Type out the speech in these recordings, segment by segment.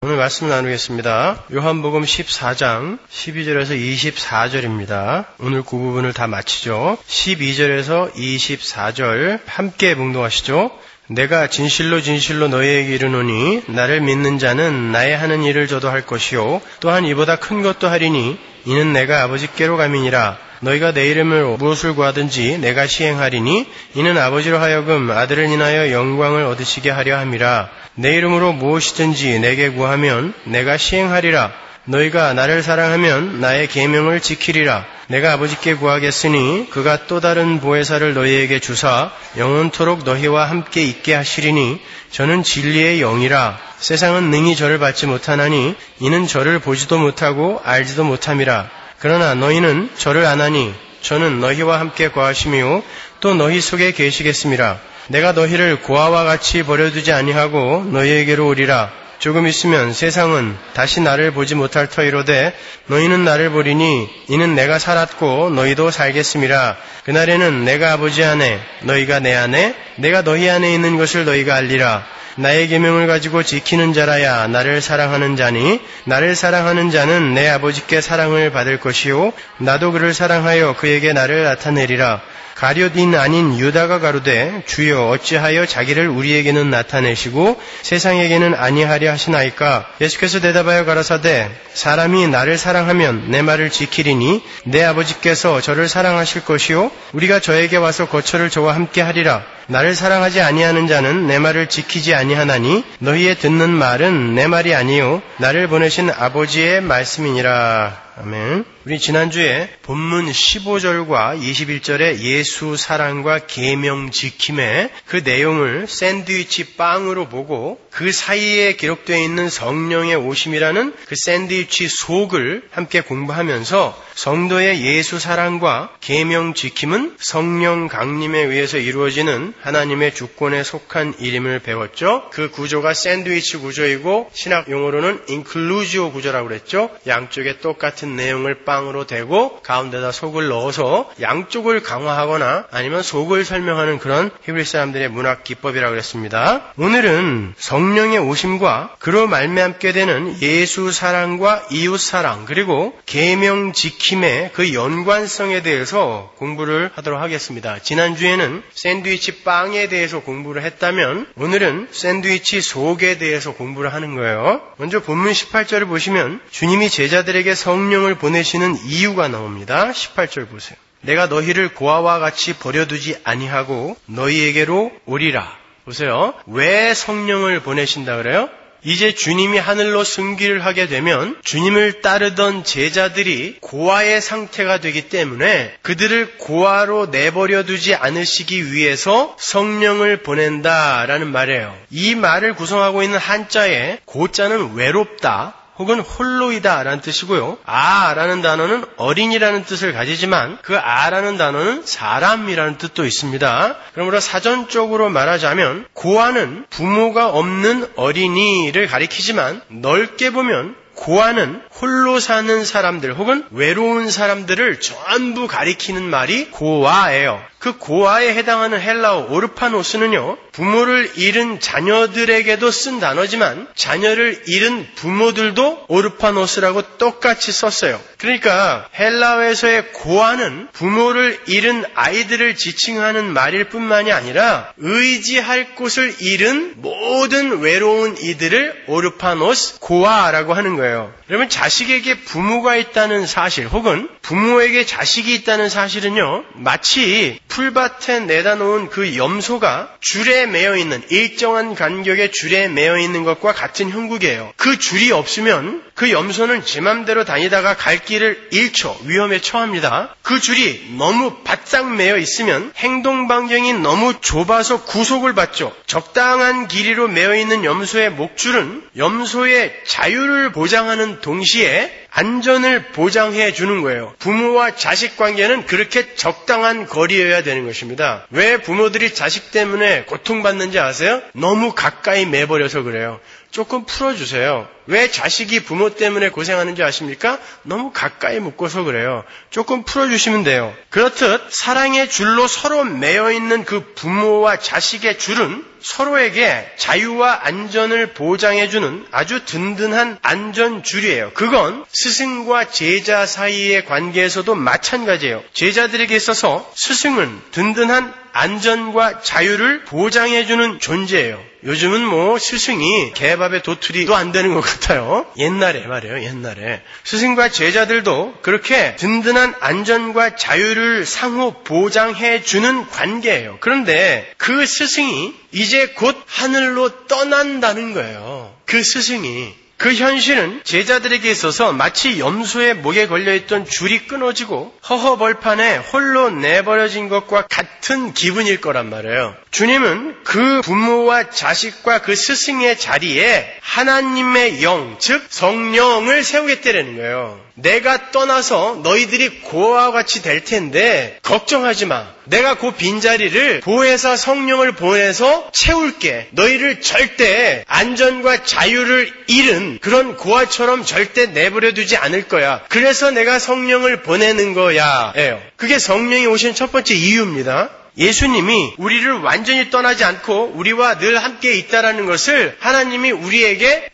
오늘 말씀을 나누겠습니다. 요한복음 14장 12절에서 24절입니다. 오늘 그 부분을 다 마치죠. 12절에서 24절 함께 봉독하시죠. 내가 진실로 진실로 너희에게 이르노니 나를 믿는 자는 나의 하는 일을 저도 할 것이요 또한 이보다 큰 것도 하리니 이는 내가 아버지께로 감이니라. 너희가 내 이름으로 무엇을 구하든지 내가 시행하리니 이는 아버지로 하여금 아들을 인하여 영광을 얻으시게 하려 함이라. 내 이름으로 무엇이든지 내게 구하면 내가 시행하리라. 너희가 나를 사랑하면 나의 계명을 지키리라. 내가 아버지께 구하겠으니 그가 또 다른 보혜사를 너희에게 주사 영원토록 너희와 함께 있게 하시리니 저는 진리의 영이라. 세상은 능히 저를 받지 못하나니 이는 저를 보지도 못하고 알지도 못함이라. 그러나 너희는 저를 아나니 저는 너희와 함께 거하심이요 또 너희 속에 계시겠음이라. 내가 너희를 고아와 같이 버려두지 아니하고 너희에게로 오리라. 조금 있으면 세상은 다시 나를 보지 못할 터이로되 너희는 나를 보리니 이는 내가 살았고 너희도 살겠음이라. 그날에는 내가 아버지 안에 너희가 내 안에 내가 너희 안에 있는 것을 너희가 알리라. 나의 계명을 가지고 지키는 자라야 나를 사랑하는 자니 나를 사랑하는 자는 내 아버지께 사랑을 받을 것이요 나도 그를 사랑하여 그에게 나를 나타내리라. 가룟인 아닌 유다가 가로되 주여 어찌하여 자기를 우리에게는 나타내시고 세상에게는 아니하려 하시나이까. 예수께서 대답하여 가라사대 사람이 나를 사랑하면 내 말을 지키리니 내 아버지께서 저를 사랑하실 것이요 우리가 저에게 와서 거처를 저와 함께 하리라. 나를 사랑하지 아니하는 자는 내 말을 지키지 아니하나니 너희의 듣는 말은 내 말이 아니요 나를 보내신 아버지의 말씀이니라. 아멘. 우리 지난주에 본문 15절과 21절의 예수 사랑과 계명 지킴의 그 내용을 샌드위치 빵으로 보고 그 사이에 기록되어 있는 성령의 오심이라는 그 샌드위치 속을 함께 공부하면서 성도의 예수 사랑과 계명 지킴은 성령 강림에 의해서 이루어지는 하나님의 주권에 속한 일임을 배웠죠. 그 구조가 샌드위치 구조이고 신학 용어로는 인클루지오 구조라고 그랬죠. 양쪽에 똑같은 내용을 빵으로 대고 가운데다 속을 넣어서 양쪽을 강화하거나 아니면 속을 설명하는 그런 히브리 사람들의 문학 기법이라고 그랬습니다. 오늘은 성령의 오심과 그로 말미암게 되는 예수 사랑과 이웃 사랑 그리고 계명 지킴의 그 연관성에 대해서 공부를 하도록 하겠습니다. 지난주에는 샌드위치 빵에 대해서 공부를 했다면 오늘은 샌드위치 속에 대해서 공부를 하는 거예요. 먼저 본문 18절을 보시면 주님이 제자들에게 성령을 보내시는 이유가 나옵니다. 18절 보세요. 내가 너희를 고아와 같이 버려두지 아니하고 너희에게로 오리라. 보세요. 왜 성령을 보내신다 그래요? 이제 주님이 하늘로 승귀를 하게 되면 주님을 따르던 제자들이 고아의 상태가 되기 때문에 그들을 고아로 내버려두지 않으시기 위해서 성령을 보낸다라는 말이에요. 이 말을 구성하고 있는 한자에 고자는 외롭다 혹은 홀로이다 라는 뜻이고요. 아라는 단어는 어린이라는 뜻을 가지지만 그 아라는 단어는 사람이라는 뜻도 있습니다. 그러므로 사전적으로 말하자면 고아는 부모가 없는 어린이를 가리키지만 넓게 보면 고아는 홀로 사는 사람들 혹은 외로운 사람들을 전부 가리키는 말이 고아예요. 그 고아에 해당하는 헬라어 오르파노스는요, 부모를 잃은 자녀들에게도 쓴 단어지만 자녀를 잃은 부모들도 오르파노스라고 똑같이 썼어요. 그러니까 헬라어에서의 고아는 부모를 잃은 아이들을 지칭하는 말일 뿐만이 아니라 의지할 곳을 잃은 모든 외로운 이들을 오르파노스, 고아라고 하는 거예요. 여러분, 자식에게 부모가 있다는 사실 혹은 부모에게 자식이 있다는 사실은요, 마치 풀밭에 내다 놓은 그 염소가 줄에 매여 있는, 일정한 간격의 줄에 매여 있는 것과 같은 형국이에요. 그 줄이 없으면 그 염소는 제 맘대로 다니다가 갈 길을 잃죠. 위험에 처합니다. 그 줄이 너무 바짝 매여 있으면 행동 반경이 너무 좁아서 구속을 받죠. 적당한 길이로 매여 있는 염소의 목줄은 염소의 자유를 보장하는 동시에 안전을 보장해 주는 거예요. 부모와 자식 관계는 그렇게 적당한 거리여야 되는 것입니다. 왜 부모들이 자식 때문에 고통받는지 아세요? 너무 가까이 매버려서 그래요. 조금 풀어주세요. 왜 자식이 부모 때문에 고생하는지 아십니까? 너무 가까이 묶어서 그래요. 조금 풀어주시면 돼요. 그렇듯 사랑의 줄로 서로 매여있는 그 부모와 자식의 줄은 서로에게 자유와 안전을 보장해주는 아주 든든한 안전줄이에요. 그건 스승과 제자 사이의 관계에서도 마찬가지예요. 제자들에게 있어서 스승은 든든한 안전과 자유를 보장해주는 존재예요. 요즘은 스승이 개밥에 도토리도 안 되는 것 같아요. 옛날에 말이에요. 옛날에 스승과 제자들도 그렇게 든든한 안전과 자유를 상호 보장해주는 관계예요. 그런데 그 스승이 이제 곧 하늘로 떠난다는 거예요. 그 스승이. 그 현실은 제자들에게 있어서 마치 염소의 목에 걸려있던 줄이 끊어지고 허허벌판에 홀로 내버려진 것과 같은 기분일 거란 말이에요. 주님은 그 부모와 자식과 그 스승의 자리에 하나님의 영, 즉 성령을 세우겠다는 거예요. 내가 떠나서 너희들이 고아와 같이 될 텐데 걱정하지 마. 내가 그 빈자리를 보혜사 성령을 보내서 채울게. 너희를 절대 안전과 자유를 잃은 그런 고아처럼 절대 내버려 두지 않을 거야. 그래서 내가 성령을 보내는 거야. 그게 성령이 오신 첫 번째 이유입니다. 예수님이 우리를 완전히 떠나지 않고 우리와 늘 함께 있다라는 것을 하나님이 우리에게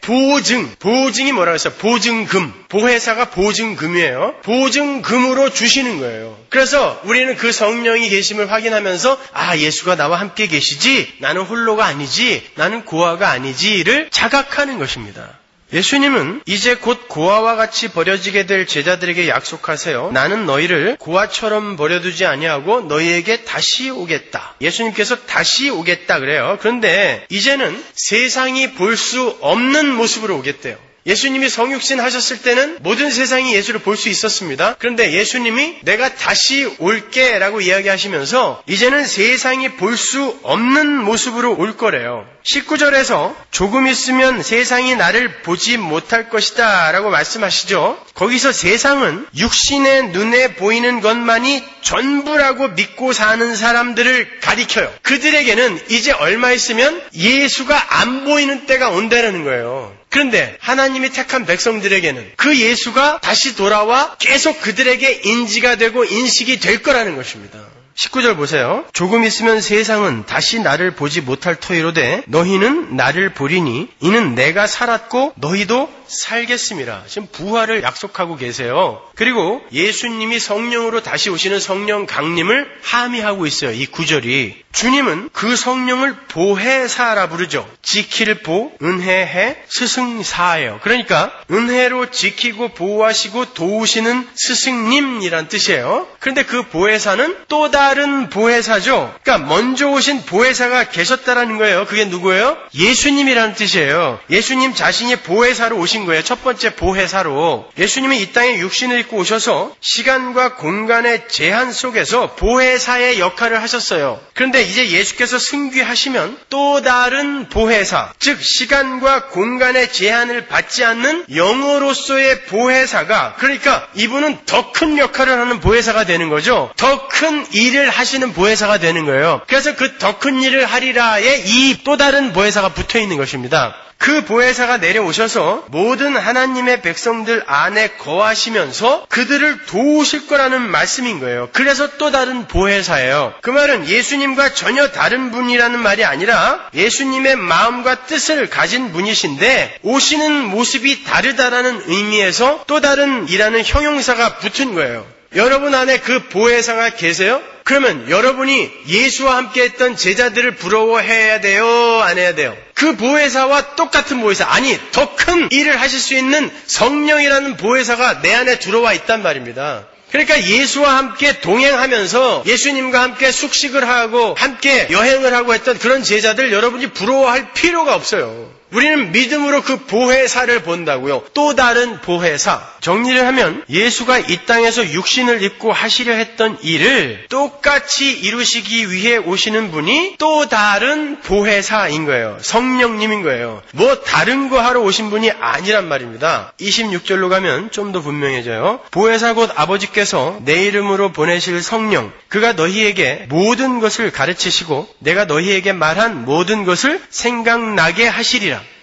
보증이 뭐라고 했어요? 보증금. 보혜사가 보증금이에요. 보증금으로 주시는 거예요. 그래서 우리는 그 성령이 계심을 확인하면서 예수가 나와 함께 계시지, 나는 홀로가 아니지, 나는 고아가 아니지를 자각하는 것입니다. 예수님은 이제 곧 고아와 같이 버려지게 될 제자들에게 약속하세요. 나는 너희를 고아처럼 버려두지 아니하고 너희에게 다시 오겠다. 예수님께서 다시 오겠다 그래요. 그런데 이제는 세상이 볼 수 없는 모습으로 오겠대요. 예수님이 성육신 하셨을 때는 모든 세상이 예수를 볼 수 있었습니다. 그런데 예수님이 내가 다시 올게 라고 이야기하시면서 이제는 세상이 볼 수 없는 모습으로 올 거래요. 19절에서 조금 있으면 세상이 나를 보지 못할 것이다 라고 말씀하시죠. 거기서 세상은 육신의 눈에 보이는 것만이 전부라고 믿고 사는 사람들을 가리켜요. 그들에게는 이제 얼마 있으면 예수가 안 보이는 때가 온다는 거예요. 그런데 하나님이 택한 백성들에게는 그 예수가 다시 돌아와 계속 그들에게 인지가 되고 인식이 될 거라는 것입니다. 19절 보세요. 조금 있으면 세상은 다시 나를 보지 못할 터이로되 너희는 나를 보리니 이는 내가 살았고 너희도 살겠음이라. 지금 부활을 약속하고 계세요. 그리고 예수님이 성령으로 다시 오시는 성령 강림을 함의하고 있어요. 이 구절이. 주님은 그 성령을 보혜사라 부르죠. 지킬 보, 은혜해, 스승사예요. 그러니까 은혜로 지키고 보호하시고 도우시는 스승님이란 뜻이에요. 그런데 그 보혜사는 또 다른 보혜사죠. 그러니까 먼저 오신 보혜사가 계셨다라는 거예요. 그게 누구예요? 예수님이라는 뜻이에요. 예수님 자신이 보혜사로 오신 거예요. 첫 번째 보혜사로. 예수님이 이 땅에 육신을 입고 오셔서 시간과 공간의 제한 속에서 보혜사의 역할을 하셨어요. 그런데 이제 예수께서 승귀하시면 또 다른 보혜사, 즉 시간과 공간의 제한을 받지 않는 영어로서의 보혜사가, 그러니까 이분은 더 큰 역할을 하는 보혜사가 되는 거죠. 더 큰 일을 하시는 보혜사가 되는 거예요. 그래서 그 더 큰 일을 하리라에 이 또 다른 보혜사가 붙어 있는 것입니다. 그 보혜사가 내려오셔서 모든 하나님의 백성들 안에 거하시면서 그들을 도우실 거라는 말씀인 거예요. 그래서 또 다른 보혜사예요. 그 말은 예수님과 전혀 다른 분이라는 말이 아니라 예수님의 마음과 뜻을 가진 분이신데 오시는 모습이 다르다라는 의미에서 또 다른 이라는 형용사가 붙은 거예요. 여러분 안에 그 보혜사가 계세요? 그러면 여러분이 예수와 함께 했던 제자들을 부러워해야 돼요? 안 해야 돼요? 그 보혜사와 똑같은 보혜사, 아니 더 큰 일을 하실 수 있는 성령이라는 보혜사가 내 안에 들어와 있단 말입니다. 그러니까 예수와 함께 동행하면서 예수님과 함께 숙식을 하고 함께 여행을 하고 했던 그런 제자들 여러분이 부러워할 필요가 없어요. 우리는 믿음으로 그 보혜사를 본다고요. 또 다른 보혜사. 정리를 하면 예수가 이 땅에서 육신을 입고 하시려 했던 일을 똑같이 이루시기 위해 오시는 분이 또 다른 보혜사인 거예요. 성령님인 거예요. 뭐 다른 거 하러 오신 분이 아니란 말입니다. 26절로 가면 좀 더 분명해져요. 보혜사 곧 아버지께서 내 이름으로 보내실 성령, 그가 너희에게 모든 것을 가르치시고 내가 너희에게 말한 모든 것을 생각나게 하시리라.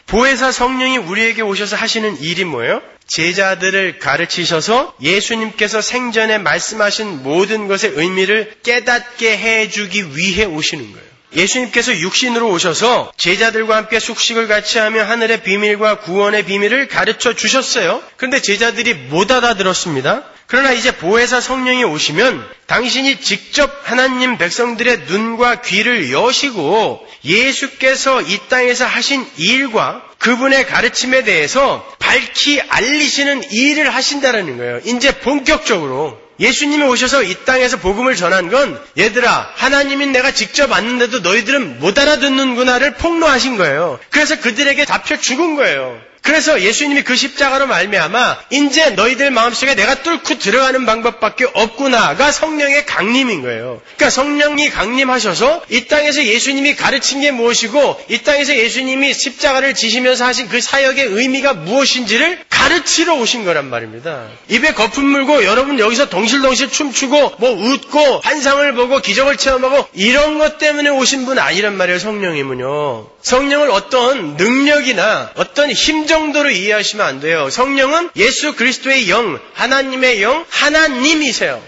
보혜사 성령이 우리에게 오셔서 하시는 일이 뭐예요? 제자들을 가르치셔서 예수님께서 생전에 말씀하신 모든 것의 의미를 깨닫게 해주기 위해 오시는 거예요. 예수님께서 육신으로 오셔서 제자들과 함께 숙식을 같이 하며 하늘의 비밀과 구원의 비밀을 가르쳐 주셨어요. 그런데 제자들이 못 알아들었습니다. 그러나 이제 보혜사 성령이 오시면 당신이 직접 하나님 백성들의 눈과 귀를 여시고 예수께서 이 땅에서 하신 일과 그분의 가르침에 대해서 밝히 알리시는 일을 하신다는 거예요. 이제 본격적으로. 예수님이 오셔서 이 땅에서 복음을 전한 건 얘들아 하나님이 내가 직접 왔는데도 너희들은 못 알아듣는구나를 폭로하신 거예요. 그래서 그들에게 잡혀 죽은 거예요. 그래서 예수님이 그 십자가로 말미암아 이제 너희들 마음속에 내가 뚫고 들어가는 방법밖에 없구나가 성령의 강림인 거예요. 그러니까 성령이 강림하셔서 이 땅에서 예수님이 가르친 게 무엇이고 이 땅에서 예수님이 십자가를 지시면서 하신 그 사역의 의미가 무엇인지를 가르치러 오신 거란 말입니다. 입에 거품 물고 여러분 여기서 동실동실 춤추고 뭐 웃고 환상을 보고 기적을 체험하고 이런 것 때문에 오신 분 아니란 말이에요. 성령님은요. 성령을 어떤 능력이나 어떤 힘 정도로 이해하시면 안 돼요. 성령은 예수 그리스도의 영, 하나님의 영, 하나님이세요.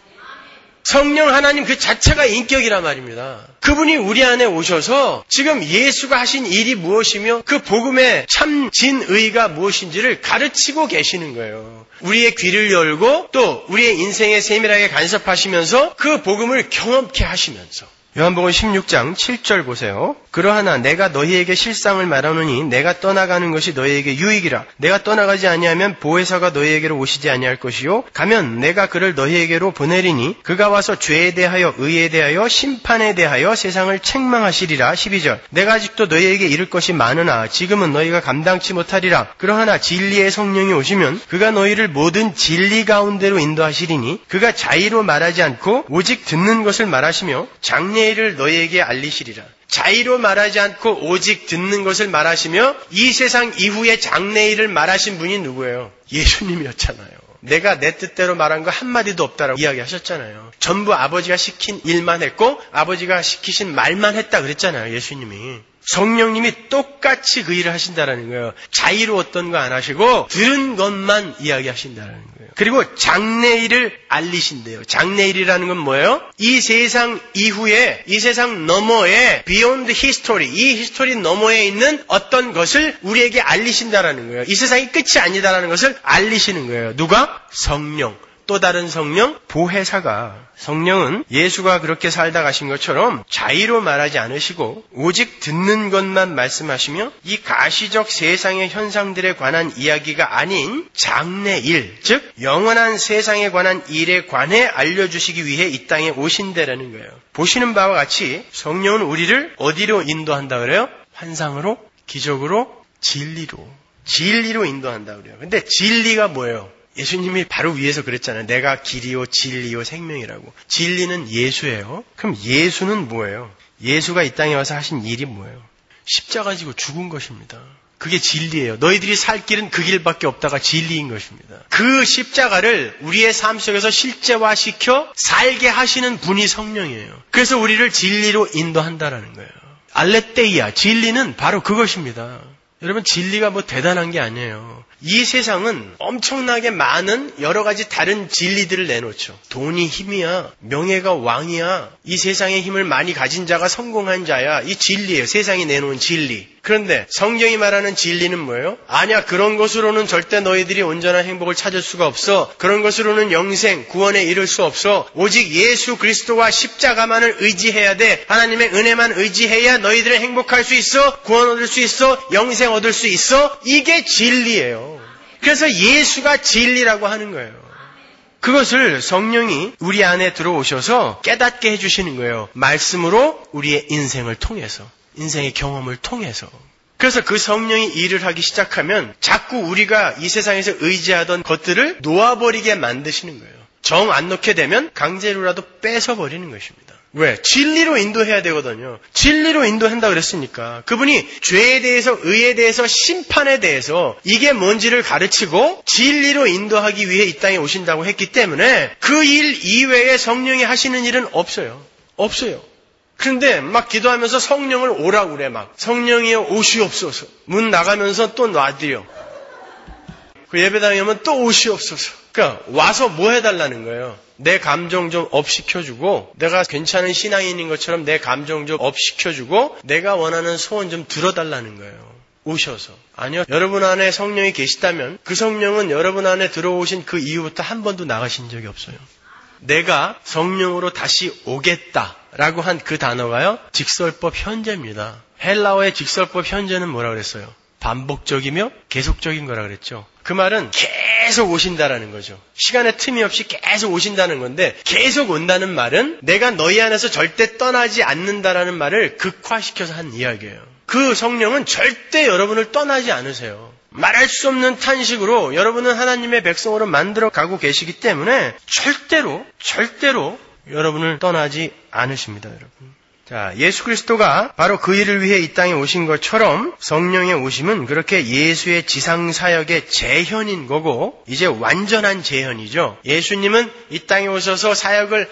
성령 하나님 그 자체가 인격이란 말입니다. 그분이 우리 안에 오셔서 지금 예수가 하신 일이 무엇이며 그 복음의 참 진의가 무엇인지를 가르치고 계시는 거예요. 우리의 귀를 열고 또 우리의 인생에 세밀하게 간섭하시면서 그 복음을 경험케 하시면서 요한복음 16장 7절 보세요. 그러하나 내가 너희에게 실상을 말하노니 내가 떠나가는 것이 너희에게 유익이라. 내가 떠나가지 아니하면 보혜사가 너희에게로 오시지 아니할 것이요 가면 내가 그를 너희에게로 보내리니 그가 와서 죄에 대하여 의에 대하여 심판에 대하여 세상을 책망하시리라. 12절 내가 아직도 너희에게 이를 것이 많으나 지금은 너희가 감당치 못하리라. 그러하나 진리의 성령이 오시면 그가 너희를 모든 진리 가운데로 인도하시리니 그가 자의로 말하지 않고 오직 듣는 것을 말하시며 장래일을 너희에게 알리시리라. 자의로 말하지 않고 오직 듣는 것을 말하시며 이 세상 이후의 장래일을 말하신 분이 누구예요? 예수님이었잖아요. 내가 내 뜻대로 말한 거 한마디도 없다라고 이야기하셨잖아요. 전부 아버지가 시킨 일만 했고 아버지가 시키신 말만 했다 그랬잖아요. 예수님이. 성령님이 똑같이 그 일을 하신다라는 거예요. 자의로 어떤 거 안 하시고 들은 것만 이야기하신다라는 거예요. 그리고 장래일을 알리신대요. 장래일이라는 건 뭐예요? 이 세상 이후에, 이 세상 너머에 beyond history, 이 히스토리 너머에 있는 어떤 것을 우리에게 알리신다라는 거예요. 이 세상이 끝이 아니다라는 것을 알리시는 거예요. 누가? 성령. 또 다른 성령, 보혜사가. 성령은 예수가 그렇게 살다 가신 것처럼 자의로 말하지 않으시고 오직 듣는 것만 말씀하시며 이 가시적 세상의 현상들에 관한 이야기가 아닌 장래일, 즉 영원한 세상에 관한 일에 관해 알려주시기 위해 이 땅에 오신다라는 거예요. 보시는 바와 같이 성령은 우리를 어디로 인도한다 그래요? 환상으로, 기적으로, 진리로 인도한다 그래요. 근데 진리가 뭐예요? 예수님이 바로 위에서 그랬잖아요. 내가 길이요 진리요 생명이라고. 진리는 예수예요. 그럼 예수는 뭐예요? 예수가 이 땅에 와서 하신 일이 뭐예요? 십자가 지고 죽은 것입니다. 그게 진리예요. 너희들이 살 길은 그 길밖에 없다가 진리인 것입니다. 그 십자가를 우리의 삶 속에서 실제화시켜 살게 하시는 분이 성령이에요. 그래서 우리를 진리로 인도한다라는 거예요. 알레테이아, 진리는 바로 그것입니다. 여러분 진리가 뭐 대단한 게 아니에요. 이 세상은 엄청나게 많은 여러 가지 다른 진리들을 내놓죠. 돈이 힘이야. 명예가 왕이야. 이 세상의 힘을 많이 가진 자가 성공한 자야. 이 진리예요. 세상이 내놓은 진리. 그런데 성경이 말하는 진리는 뭐예요? 아니야. 그런 것으로는 절대 너희들이 온전한 행복을 찾을 수가 없어. 그런 것으로는 영생, 구원에 이를 수 없어. 오직 예수 그리스도와 십자가만을 의지해야 돼. 하나님의 은혜만 의지해야 너희들은 행복할 수 있어. 구원 얻을 수 있어. 영생 얻을 수 있어. 이게 진리예요. 그래서 예수가 진리라고 하는 거예요. 그것을 성령이 우리 안에 들어오셔서 깨닫게 해주시는 거예요. 말씀으로 우리의 인생을 통해서, 인생의 경험을 통해서. 그래서 그 성령이 일을 하기 시작하면 자꾸 우리가 이 세상에서 의지하던 것들을 놓아버리게 만드시는 거예요. 정 안 놓게 되면 강제로라도 뺏어버리는 것입니다. 왜? 진리로 인도해야 되거든요. 진리로 인도한다 그랬으니까. 그분이 죄에 대해서, 의에 대해서, 심판에 대해서 이게 뭔지를 가르치고 진리로 인도하기 위해 이 땅에 오신다고 했기 때문에 그 일 이외에 성령이 하시는 일은 없어요. 없어요. 그런데 막 기도하면서 성령을 오라고 그래 막. 성령이여 오시옵소서. 문 나가면서 또 놔드려. 그 예배당에 오면 또 오시옵소서. 그러니까 와서 뭐 해달라는 거예요. 내 감정 좀 업시켜주고 내가 괜찮은 신앙인인 것처럼 내 감정 좀 업시켜주고 내가 원하는 소원 좀 들어달라는 거예요. 오셔서. 아니요. 여러분 안에 성령이 계시다면 그 성령은 여러분 안에 들어오신 그 이후부터 한 번도 나가신 적이 없어요. 내가 성령으로 다시 오겠다라고 한 그 단어가요. 직설법 현재입니다. 헬라어의 직설법 현재는 뭐라 그랬어요? 반복적이며 계속적인 거라 그랬죠. 그 말은 계속 오신다라는 거죠. 시간의 틈이 없이 계속 오신다는 건데 계속 온다는 말은 내가 너희 안에서 절대 떠나지 않는다라는 말을 극화시켜서 한 이야기예요. 그 성령은 절대 여러분을 떠나지 않으세요. 말할 수 없는 탄식으로 여러분은 하나님의 백성으로 만들어 가고 계시기 때문에 절대로 여러분을 떠나지 않으십니다, 여러분. 자, 예수 그리스도가 바로 그 일을 위해 이 땅에 오신 것처럼 성령의 오심은 그렇게 예수의 지상사역의 재현인 거고 이제 완전한 재현이죠. 예수님은 이 땅에 오셔서 사역을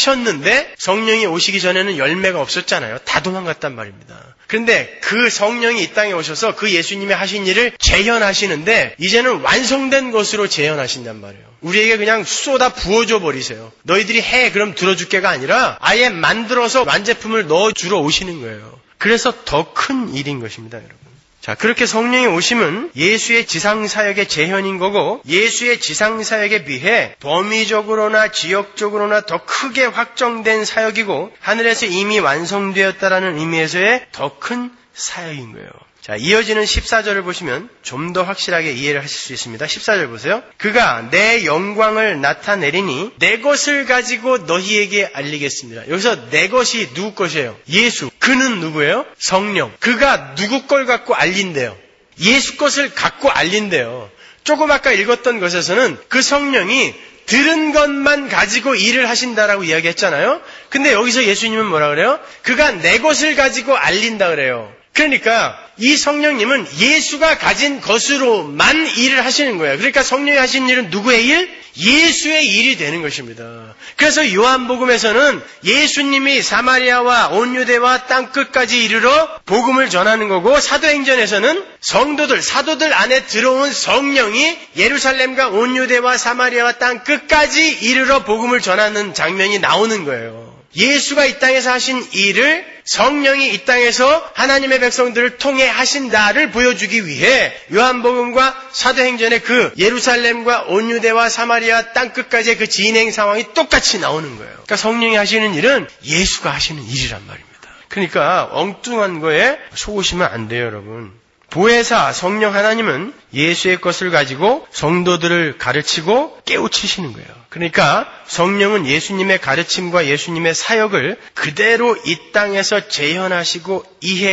하셨는데 성령이 오시기 전에는 열매가 없었잖아요. 다 도망갔단 말입니다. 그런데 그 성령이 이 땅에 오셔서 그 예수님이 하신 일을 재현하시는데 이제는 완성된 것으로 재현하신단 말이에요. 우리에게 그냥 쏟아 부어줘 버리세요. 너희들이 해 그럼 들어줄게가 아니라 아예 만들어서 완제품을 넣어주러 오시는 거예요. 그래서 더 큰 일인 것입니다, 여러분. 자, 그렇게 성령의 오심은 예수의 지상사역의 재현인 거고 예수의 지상사역에 비해 범위적으로나 지역적으로나 더 크게 확정된 사역이고 하늘에서 이미 완성되었다라는 의미에서의 더 큰 사역인 거예요. 자, 이어지는 14절을 보시면 좀 더 확실하게 이해를 하실 수 있습니다. 14절 보세요. 그가 내 영광을 나타내리니 내 것을 가지고 너희에게 알리겠습니다. 여기서 내 것이 누구 것이에요? 예수. 그는 누구예요? 성령. 그가 누구 걸 갖고 알린대요? 예수 것을 갖고 알린대요. 조금 아까 읽었던 것에서는 그 성령이 들은 것만 가지고 일을 하신다라고 이야기했잖아요. 근데 여기서 예수님은 뭐라 그래요? 그가 내 것을 가지고 알린다 그래요. 그러니까 이 성령님은 예수가 가진 것으로만 일을 하시는 거예요. 그러니까 성령이 하신 일은 누구의 일? 예수의 일이 되는 것입니다. 그래서 요한복음에서는 예수님이 사마리아와 온 유대와 땅 끝까지 이르러 복음을 전하는 거고 사도행전에서는 성도들, 사도들 안에 들어온 성령이 예루살렘과 온 유대와 사마리아와 땅 끝까지 이르러 복음을 전하는 장면이 나오는 거예요. 예수가 이 땅에서 하신 일을 성령이 이 땅에서 하나님의 백성들을 통해 하신다를 보여주기 위해 요한복음과 사도행전의 그 예루살렘과 온 유대와 사마리아 땅끝까지의 그 진행 상황이 똑같이 나오는 거예요. 그러니까 성령이 하시는 일은 예수가 하시는 일이란 말입니다. 그러니까 엉뚱한 거에 속으시면 안 돼요, 여러분. 보혜사 성령 하나님은 예수의 것을 가지고 성도들을 가르치고 깨우치시는 거예요. 그러니까 성령은 예수님의 가르침과 예수님의 사역을 그대로 이 땅에서 재현하시고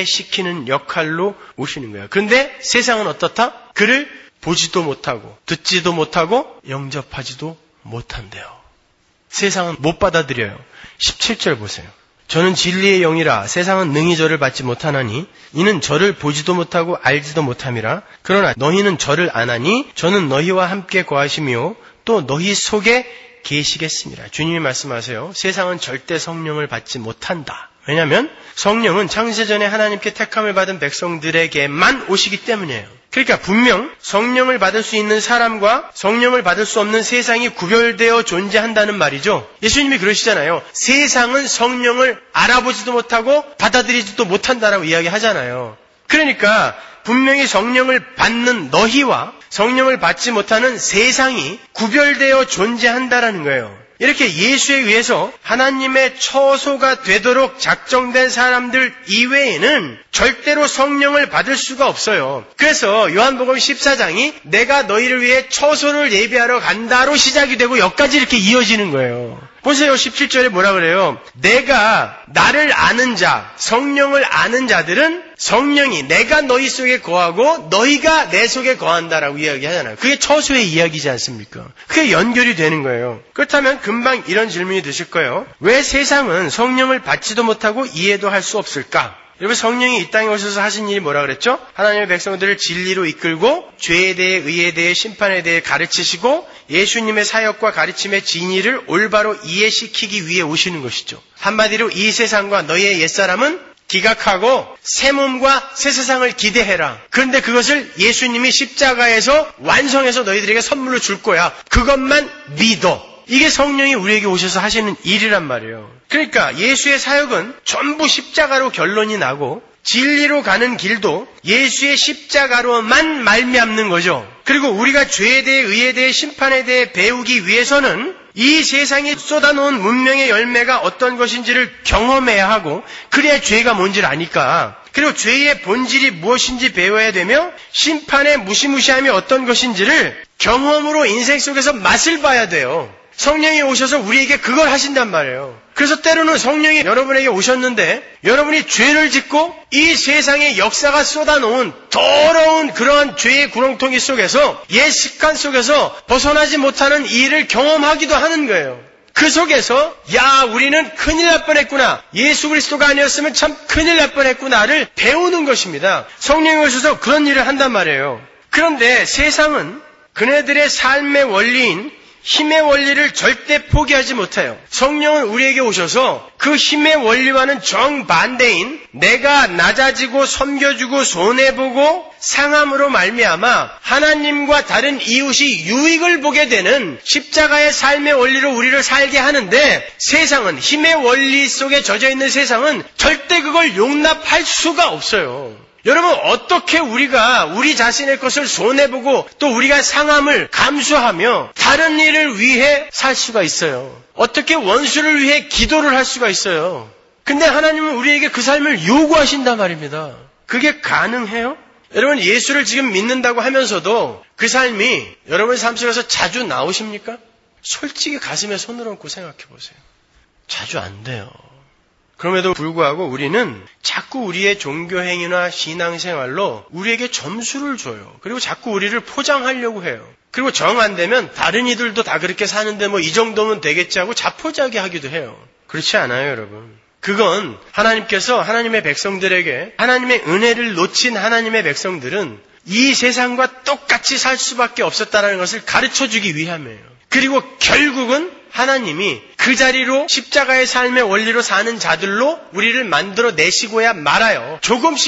이해시키는 역할로 오시는 거예요. 그런데 세상은 어떻다? 그를 보지도 못하고 듣지도 못하고 영접하지도 못한대요. 세상은 못 받아들여요. 17절 보세요. 저는 진리의 영이라 세상은 능히 저를 받지 못하나니 이는 저를 보지도 못하고 알지도 못함이라. 그러나 너희는 저를 아나니 저는 너희와 함께 거하시며 또 너희 속에 계시겠습니다. 주님이 말씀하세요. 세상은 절대 성령을 받지 못한다. 왜냐하면 성령은 창세전에 하나님께 택함을 받은 백성들에게만 오시기 때문이에요. 그러니까 분명 성령을 받을 수 있는 사람과 성령을 받을 수 없는 세상이 구별되어 존재한다는 말이죠. 예수님이 그러시잖아요. 세상은 성령을 알아보지도 못하고 받아들이지도 못한다라고 이야기하잖아요. 그러니까 분명히 성령을 받는 너희와 성령을 받지 못하는 세상이 구별되어 존재한다라는 거예요. 이렇게 예수에 의해서 하나님의 처소가 되도록 작정된 사람들 이외에는 절대로 성령을 받을 수가 없어요. 그래서 요한복음 14장이 내가 너희를 위해 처소를 예비하러 간다로 시작이 되고 여기까지 이렇게 이어지는 거예요. 보세요. 17절에 뭐라 그래요? 내가 나를 아는 자, 성령을 아는 자들은 성령이 내가 너희 속에 거하고 너희가 내 속에 거한다라고 이야기하잖아요. 그게 처소의 이야기지 않습니까? 그게 연결이 되는 거예요. 그렇다면 금방 이런 질문이 드실 거예요. 왜 세상은 성령을 받지도 못하고 이해도 할 수 없을까? 여러분, 성령이 이 땅에 오셔서 하신 일이 뭐라 그랬죠? 하나님의 백성들을 진리로 이끌고 죄에 대해, 의에 대해, 심판에 대해 가르치시고 예수님의 사역과 가르침의 진리를 올바로 이해시키기 위해 오시는 것이죠. 한마디로 이 세상과 너희의 옛사람은 기각하고 새 몸과 새 세상을 기대해라. 그런데 그것을 예수님이 십자가에서 완성해서 너희들에게 선물로 줄 거야. 그것만 믿어. 이게 성령이 우리에게 오셔서 하시는 일이란 말이에요. 그러니까 예수의 사역은 전부 십자가로 결론이 나고 진리로 가는 길도 예수의 십자가로만 말미암는 거죠. 그리고 우리가 죄에 대해, 의에 대해, 심판에 대해 배우기 위해서는 이 세상에 쏟아놓은 문명의 열매가 어떤 것인지를 경험해야 하고, 그래야 죄가 뭔지를 아니까. 그리고 죄의 본질이 무엇인지 배워야 되며 심판의 무시무시함이 어떤 것인지를 경험으로 인생 속에서 맛을 봐야 돼요. 성령이 오셔서 우리에게 그걸 하신단 말이에요. 그래서 때로는 성령이 여러분에게 오셨는데 여러분이 죄를 짓고 이 세상의 역사가 쏟아놓은 더러운 그러한 죄의 구렁텅이 속에서, 옛 습관 속에서 벗어나지 못하는 일을 경험하기도 하는 거예요. 그 속에서 야, 우리는 큰일 날 뻔했구나, 예수 그리스도가 아니었으면 참 큰일 날 뻔했구나를 배우는 것입니다. 성령이 오셔서 그런 일을 한단 말이에요. 그런데 세상은 그네들의 삶의 원리인 힘의 원리를 절대 포기하지 못해요. 성령은 우리에게 오셔서 그 힘의 원리와는 정반대인 내가 낮아지고 섬겨주고 손해보고 상함으로 말미암아 하나님과 다른 이웃이 유익을 보게 되는 십자가의 삶의 원리로 우리를 살게 하는데, 세상은, 힘의 원리 속에 젖어있는 세상은 절대 그걸 용납할 수가 없어요. 여러분, 어떻게 우리가 우리 자신의 것을 손해보고 또 우리가 상함을 감수하며 다른 일을 위해 살 수가 있어요? 어떻게 원수를 위해 기도를 할 수가 있어요? 근데 하나님은 우리에게 그 삶을 요구하신단 말입니다. 그게 가능해요? 여러분, 예수를 지금 믿는다고 하면서도 그 삶이 여러분 삶 속에서 자주 나오십니까? 솔직히 가슴에 손을 얹고 생각해 보세요. 자주 안 돼요. 그럼에도 불구하고 우리는 자꾸 우리의 종교행위나 신앙생활로 우리에게 점수를 줘요. 그리고 자꾸 우리를 포장하려고 해요. 그리고 정 안 되면 다른 이들도 다 그렇게 사는데 뭐 이 정도면 되겠지 하고 자포자기 하기도 해요. 그렇지 않아요, 여러분. 그건 하나님께서 하나님의 백성들에게 하나님의 은혜를 놓친 하나님의 백성들은 이 세상과 똑같이 살 수밖에 없었다는 것을 가르쳐주기 위함이에요. 그리고 결국은 하나님이 그 자리로 십자가의 삶의 원리로 사는 자들로 우리를 만들어 내시고야 말아요.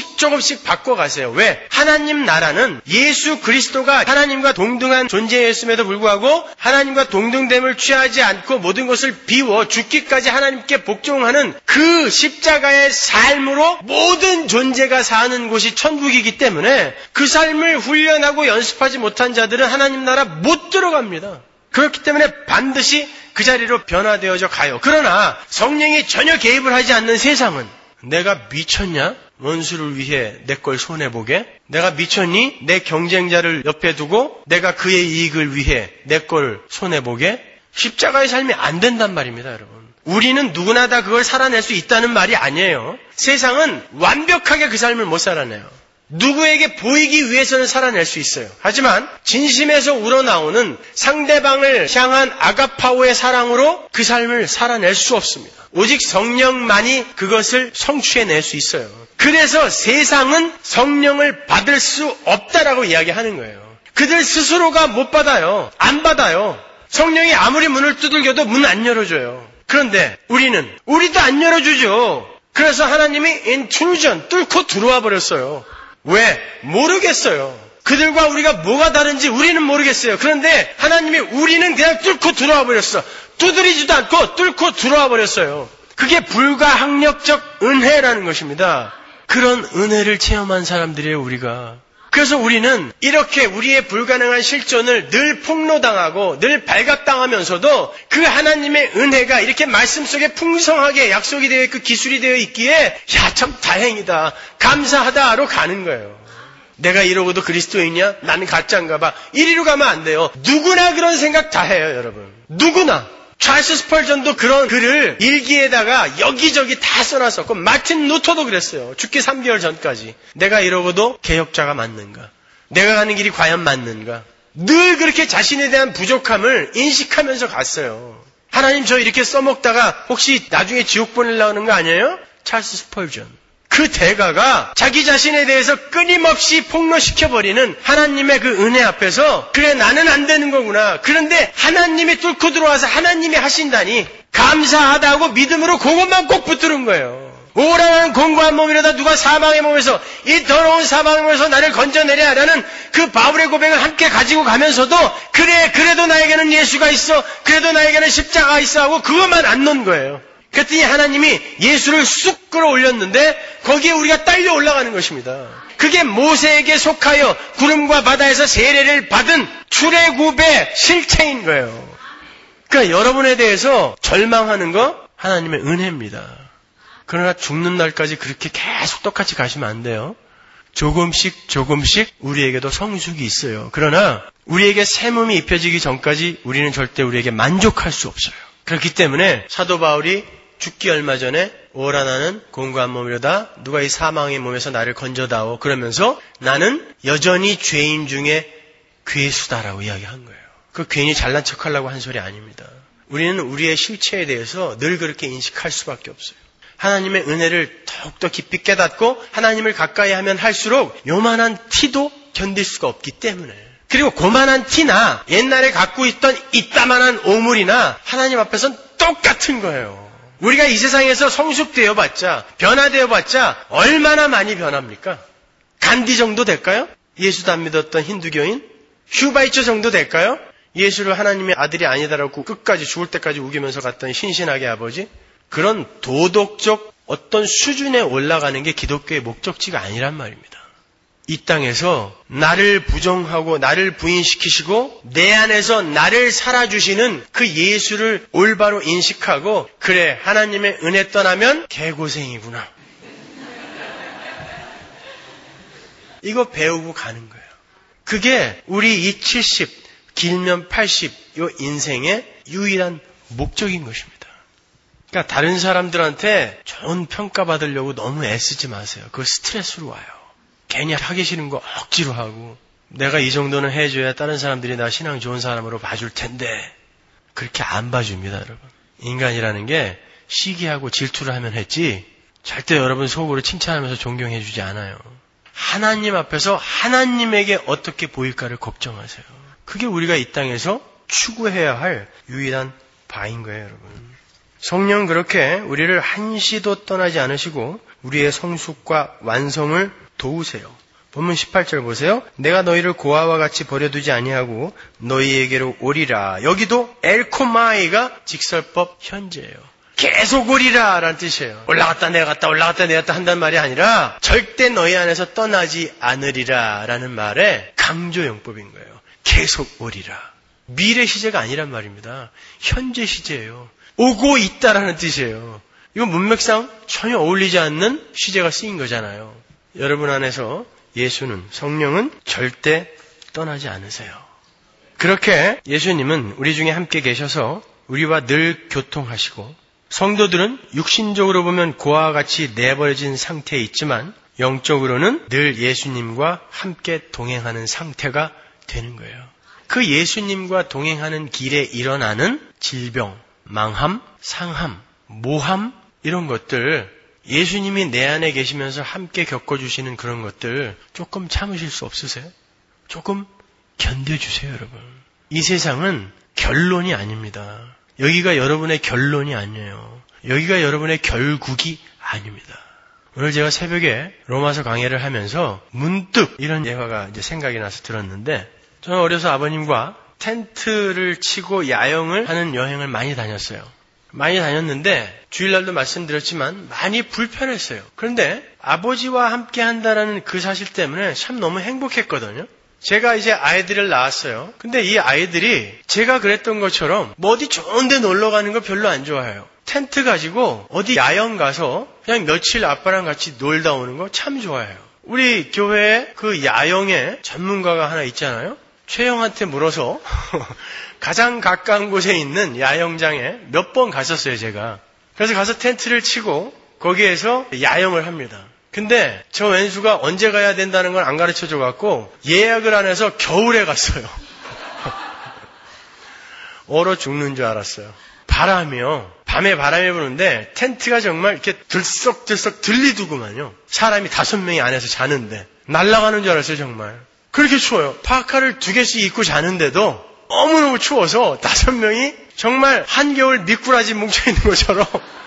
조금씩 바꿔가세요. 왜? 하나님 나라는 예수 그리스도가 하나님과 동등한 존재였음에도 불구하고 하나님과 동등됨을 취하지 않고 모든 것을 비워 죽기까지 하나님께 복종하는 그 십자가의 삶으로 모든 존재가 사는 곳이 천국이기 때문에 그 삶을 훈련하고 연습하지 못한 자들은 하나님 나라 못 들어갑니다. 그렇기 때문에 반드시 그 자리로 변화되어져 가요. 그러나 성령이 전혀 개입을 하지 않는 세상은 내가 미쳤냐? 원수를 위해 내 걸 손해보게? 내가 미쳤니? 내 경쟁자를 옆에 두고 내가 그의 이익을 위해 내 걸 손해보게? 십자가의 삶이 안 된단 말입니다, 여러분. 우리는 누구나 다 그걸 살아낼 수 있다는 말이 아니에요. 세상은 완벽하게 그 삶을 못 살아내요. 누구에게 보이기 위해서는 살아낼 수 있어요. 하지만 진심에서 우러나오는 상대방을 향한 아가파오의 사랑으로 그 삶을 살아낼 수 없습니다. 오직 성령만이 그것을 성취해낼 수 있어요. 그래서 세상은 성령을 받을 수 없다라고 이야기하는 거예요. 그들 스스로가 못 받아요. 안 받아요. 성령이 아무리 문을 두들겨도 문 안 열어줘요. 그런데 우리도 안 열어주죠. 그래서 하나님이 인트루전, 뚫고 들어와 버렸어요. 왜? 모르겠어요. 그들과 우리가 뭐가 다른지 우리는 모르겠어요. 그런데 하나님이 우리는 그냥 뚫고 들어와 버렸어. 두드리지도 않고 뚫고 들어와 버렸어요. 그게 불가항력적 은혜라는 것입니다. 그런 은혜를 체험한 사람들이에요, 우리가. 그래서 우리는 이렇게 우리의 불가능한 실존을 늘 폭로당하고 늘 발각당하면서도 그 하나님의 은혜가 이렇게 말씀 속에 풍성하게 약속이 되어 있고 기술이 되어 있기에 야, 참 다행이다, 감사하다로 가는 거예요. 내가 이러고도 그리스도인이냐? 나는 가짜인가 봐. 이리로 가면 안 돼요. 누구나 그런 생각 다 해요, 여러분. 누구나. 찰스 스펄전도 그런 글을 일기에다가 여기저기 다 써놨었고, 마틴 루터도 그랬어요. 죽기 3개월 전까지. 내가 이러고도 개혁자가 맞는가? 내가 가는 길이 과연 맞는가? 늘 그렇게 자신에 대한 부족함을 인식하면서 갔어요. 하나님 저 이렇게 써먹다가 혹시 나중에 지옥 보내려고 하는 거 아니에요? 찰스 스펄전. 그 대가가 자기 자신에 대해서 끊임없이 폭로시켜버리는 하나님의 그 은혜 앞에서 그래 나는 안 되는 거구나. 그런데 하나님이 뚫고 들어와서 하나님이 하신다니 감사하다고 믿음으로 그것만 꼭 붙드는 거예요. 오라는 공고한 몸이라다 누가 사망의 몸에서 이 더러운 사망의 몸에서 나를 건져내려 하라는 그 바울의 고백을 함께 가지고 가면서도 그래 그래도 나에게는 예수가 있어 그래도 나에게는 십자가가 있어 하고 그것만 안 놓은 거예요. 그랬더니 하나님이 예수를 쑥 끌어올렸는데 거기에 우리가 딸려 올라가는 것입니다. 그게 모세에게 속하여 구름과 바다에서 세례를 받은 출애굽의 실체인 거예요. 그러니까 여러분에 대해서 절망하는 거 하나님의 은혜입니다. 그러나 죽는 날까지 그렇게 계속 똑같이 가시면 안 돼요. 조금씩 우리에게도 성숙이 있어요. 그러나 우리에게 새 몸이 입혀지기 전까지 우리는 절대 우리에게 만족할 수 없어요. 그렇기 때문에 사도 바울이 죽기 얼마 전에 오라 나는 공고한 몸이로다 누가 이 사망의 몸에서 나를 건져다오 그러면서 나는 여전히 죄인 중에 괴수다라고 이야기한 거예요. 그 괜히 잘난 척하려고 한 소리 아닙니다. 우리는 우리의 실체에 대해서 늘 그렇게 인식할 수밖에 없어요. 하나님의 은혜를 더욱더 깊이 깨닫고 하나님을 가까이 하면 할수록 요만한 티도 견딜 수가 없기 때문에 그리고 고만한 티나 옛날에 갖고 있던 이따만한 오물이나 하나님 앞에서는 똑같은 거예요. 우리가 이 세상에서 성숙되어 봤자 변화되어 봤자 얼마나 많이 변합니까? 간디 정도 될까요? 예수도 안 믿었던 힌두교인? 슈바이처 정도 될까요? 예수를 하나님의 아들이 아니다라고 끝까지 죽을 때까지 우기면서 갔던 신신하게 아버지? 그런 도덕적 어떤 수준에 올라가는 게 기독교의 목적지가 아니란 말입니다. 이 땅에서 나를 부정하고 나를 부인시키시고 내 안에서 나를 살아주시는 그 예수를 올바로 인식하고 그래 하나님의 은혜 떠나면 개고생이구나. 이거 배우고 가는 거예요. 그게 우리 이 70, 길면 80 요 인생의 유일한 목적인 것입니다. 그러니까 다른 사람들한테 좋은 평가받으려고 너무 애쓰지 마세요. 그거 스트레스로 와요. 괜히 하기 싫은 거 억지로 하고 내가 이 정도는 해줘야 다른 사람들이 나 신앙 좋은 사람으로 봐줄 텐데 그렇게 안 봐줍니다. 여러분. 인간이라는 게 시기하고 질투를 하면 했지 절대 여러분 속으로 칭찬하면서 존경해주지 않아요. 하나님 앞에서 하나님에게 어떻게 보일까를 걱정하세요. 그게 우리가 이 땅에서 추구해야 할 유일한 바인 거예요. 여러분. 성령 그렇게 우리를 한시도 떠나지 않으시고 우리의 성숙과 완성을 도우세요. 본문 18절 보세요. 내가 너희를 고아와 같이 버려두지 아니하고 너희에게로 오리라. 여기도 엘코마이가 직설법 현재예요. 계속 오리라 라는 뜻이에요. 올라갔다 내려갔다 올라갔다 내려갔다 한다는 말이 아니라 절대 너희 안에서 떠나지 않으리라 라는 말의 강조용법인 거예요. 계속 오리라. 미래 시제가 아니란 말입니다. 현재 시제예요. 오고 있다라는 뜻이에요. 이건 문맥상 전혀 어울리지 않는 시제가 쓰인 거잖아요. 여러분 안에서 예수는 성령은 절대 떠나지 않으세요. 그렇게 예수님은 우리 중에 함께 계셔서 우리와 늘 교통하시고 성도들은 육신적으로 보면 고아와 같이 내버려진 상태에 있지만 영적으로는 늘 예수님과 함께 동행하는 상태가 되는 거예요. 그 예수님과 동행하는 길에 일어나는 질병, 망함, 상함, 모함 이런 것들 예수님이 내 안에 계시면서 함께 겪어주시는 그런 것들 조금 참으실 수 없으세요? 조금 견뎌주세요, 여러분. 이 세상은 결론이 아닙니다. 여기가 여러분의 결론이 아니에요. 여기가 여러분의 결국이 아닙니다. 오늘 제가 새벽에 로마서 강해를 하면서 문득 이런 예화가 이제 생각이 나서 들었는데 저는 어려서 아버님과 텐트를 치고 야영을 하는 여행을 많이 다녔어요. 많이 다녔는데 주일날도 말씀드렸지만 많이 불편했어요. 그런데 아버지와 함께 한다라는 그 사실 때문에 참 너무 행복했거든요. 제가 이제 아이들을 낳았어요. 근데 이 아이들이 제가 그랬던 것처럼 뭐 어디 좋은 데 놀러 가는 거 별로 안 좋아해요. 텐트 가지고 어디 야영 가서 그냥 며칠 아빠랑 같이 놀다 오는 거 참 좋아해요. 우리 교회에 그 야영의 전문가가 하나 있잖아요. 최영한테 물어서 가장 가까운 곳에 있는 야영장에 몇 번 갔었어요, 제가. 그래서 가서 텐트를 치고 거기에서 야영을 합니다. 근데 저 왼수가 언제 가야 된다는 걸 안 가르쳐줘 갖고 예약을 안 해서 겨울에 갔어요. 얼어 죽는 줄 알았어요. 바람이요. 밤에 바람이 부는데 텐트가 정말 이렇게 들썩들썩 들리더구만요. 사람이 5명이 안에서 자는데 날아가는 줄 알았어요. 정말 그렇게 추워요. 파카를 2개씩 입고 자는데도 너무너무 추워서 5명이 정말 한겨울 미꾸라지 뭉쳐있는 것처럼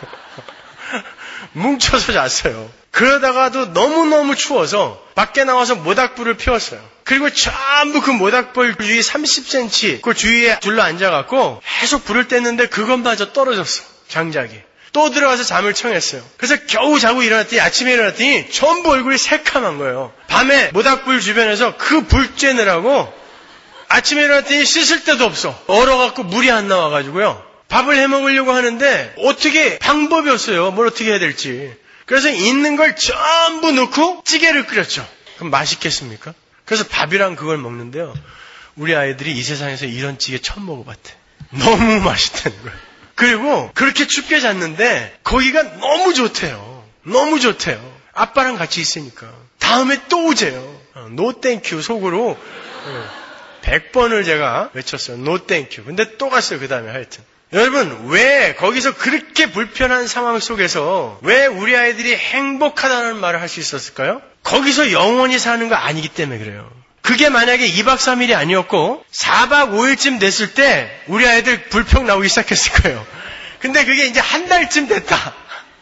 뭉쳐서 잤어요. 그러다가도 너무너무 추워서 밖에 나와서 모닥불을 피웠어요. 그리고 전부 그 모닥불 주위 30cm 그 주위에 둘러앉아갖고 계속 불을 뗐는데 그것마저 떨어졌어. 장작이. 또 들어가서 잠을 청했어요. 그래서 겨우 자고 일어났더니 아침에 일어났더니 전부 얼굴이 새카만 거예요. 밤에 모닥불 주변에서 그 불 쬐느라고 아침에 일어났더니 씻을 데도 없어. 얼어갖고 물이 안 나와가지고요. 밥을 해먹으려고 하는데 어떻게 방법이 없어요. 뭘 어떻게 해야 될지. 그래서 있는 걸 전부 넣고 찌개를 끓였죠. 그럼 맛있겠습니까? 그래서 밥이랑 그걸 먹는데요. 우리 아이들이 이 세상에서 이런 찌개 처음 먹어봤대. 너무 맛있다는 거예요. 그리고 그렇게 춥게 잤는데 거기가 너무 좋대요. 너무 좋대요. 아빠랑 같이 있으니까. 다음에 또 오재요. 노 땡큐 속으로 100번을 제가 외쳤어요. 노 땡큐. 근데 또 갔어요. 그 다음에 하여튼. 여러분, 왜 거기서 그렇게 불편한 상황 속에서 왜 우리 아이들이 행복하다는 말을 할 수 있었을까요? 거기서 영원히 사는 거 아니기 때문에 그래요. 그게 만약에 2박 3일이 아니었고 4박 5일쯤 됐을 때 우리 아이들 불평 나오기 시작했을 거예요. 근데 그게 이제 한 달쯤 됐다.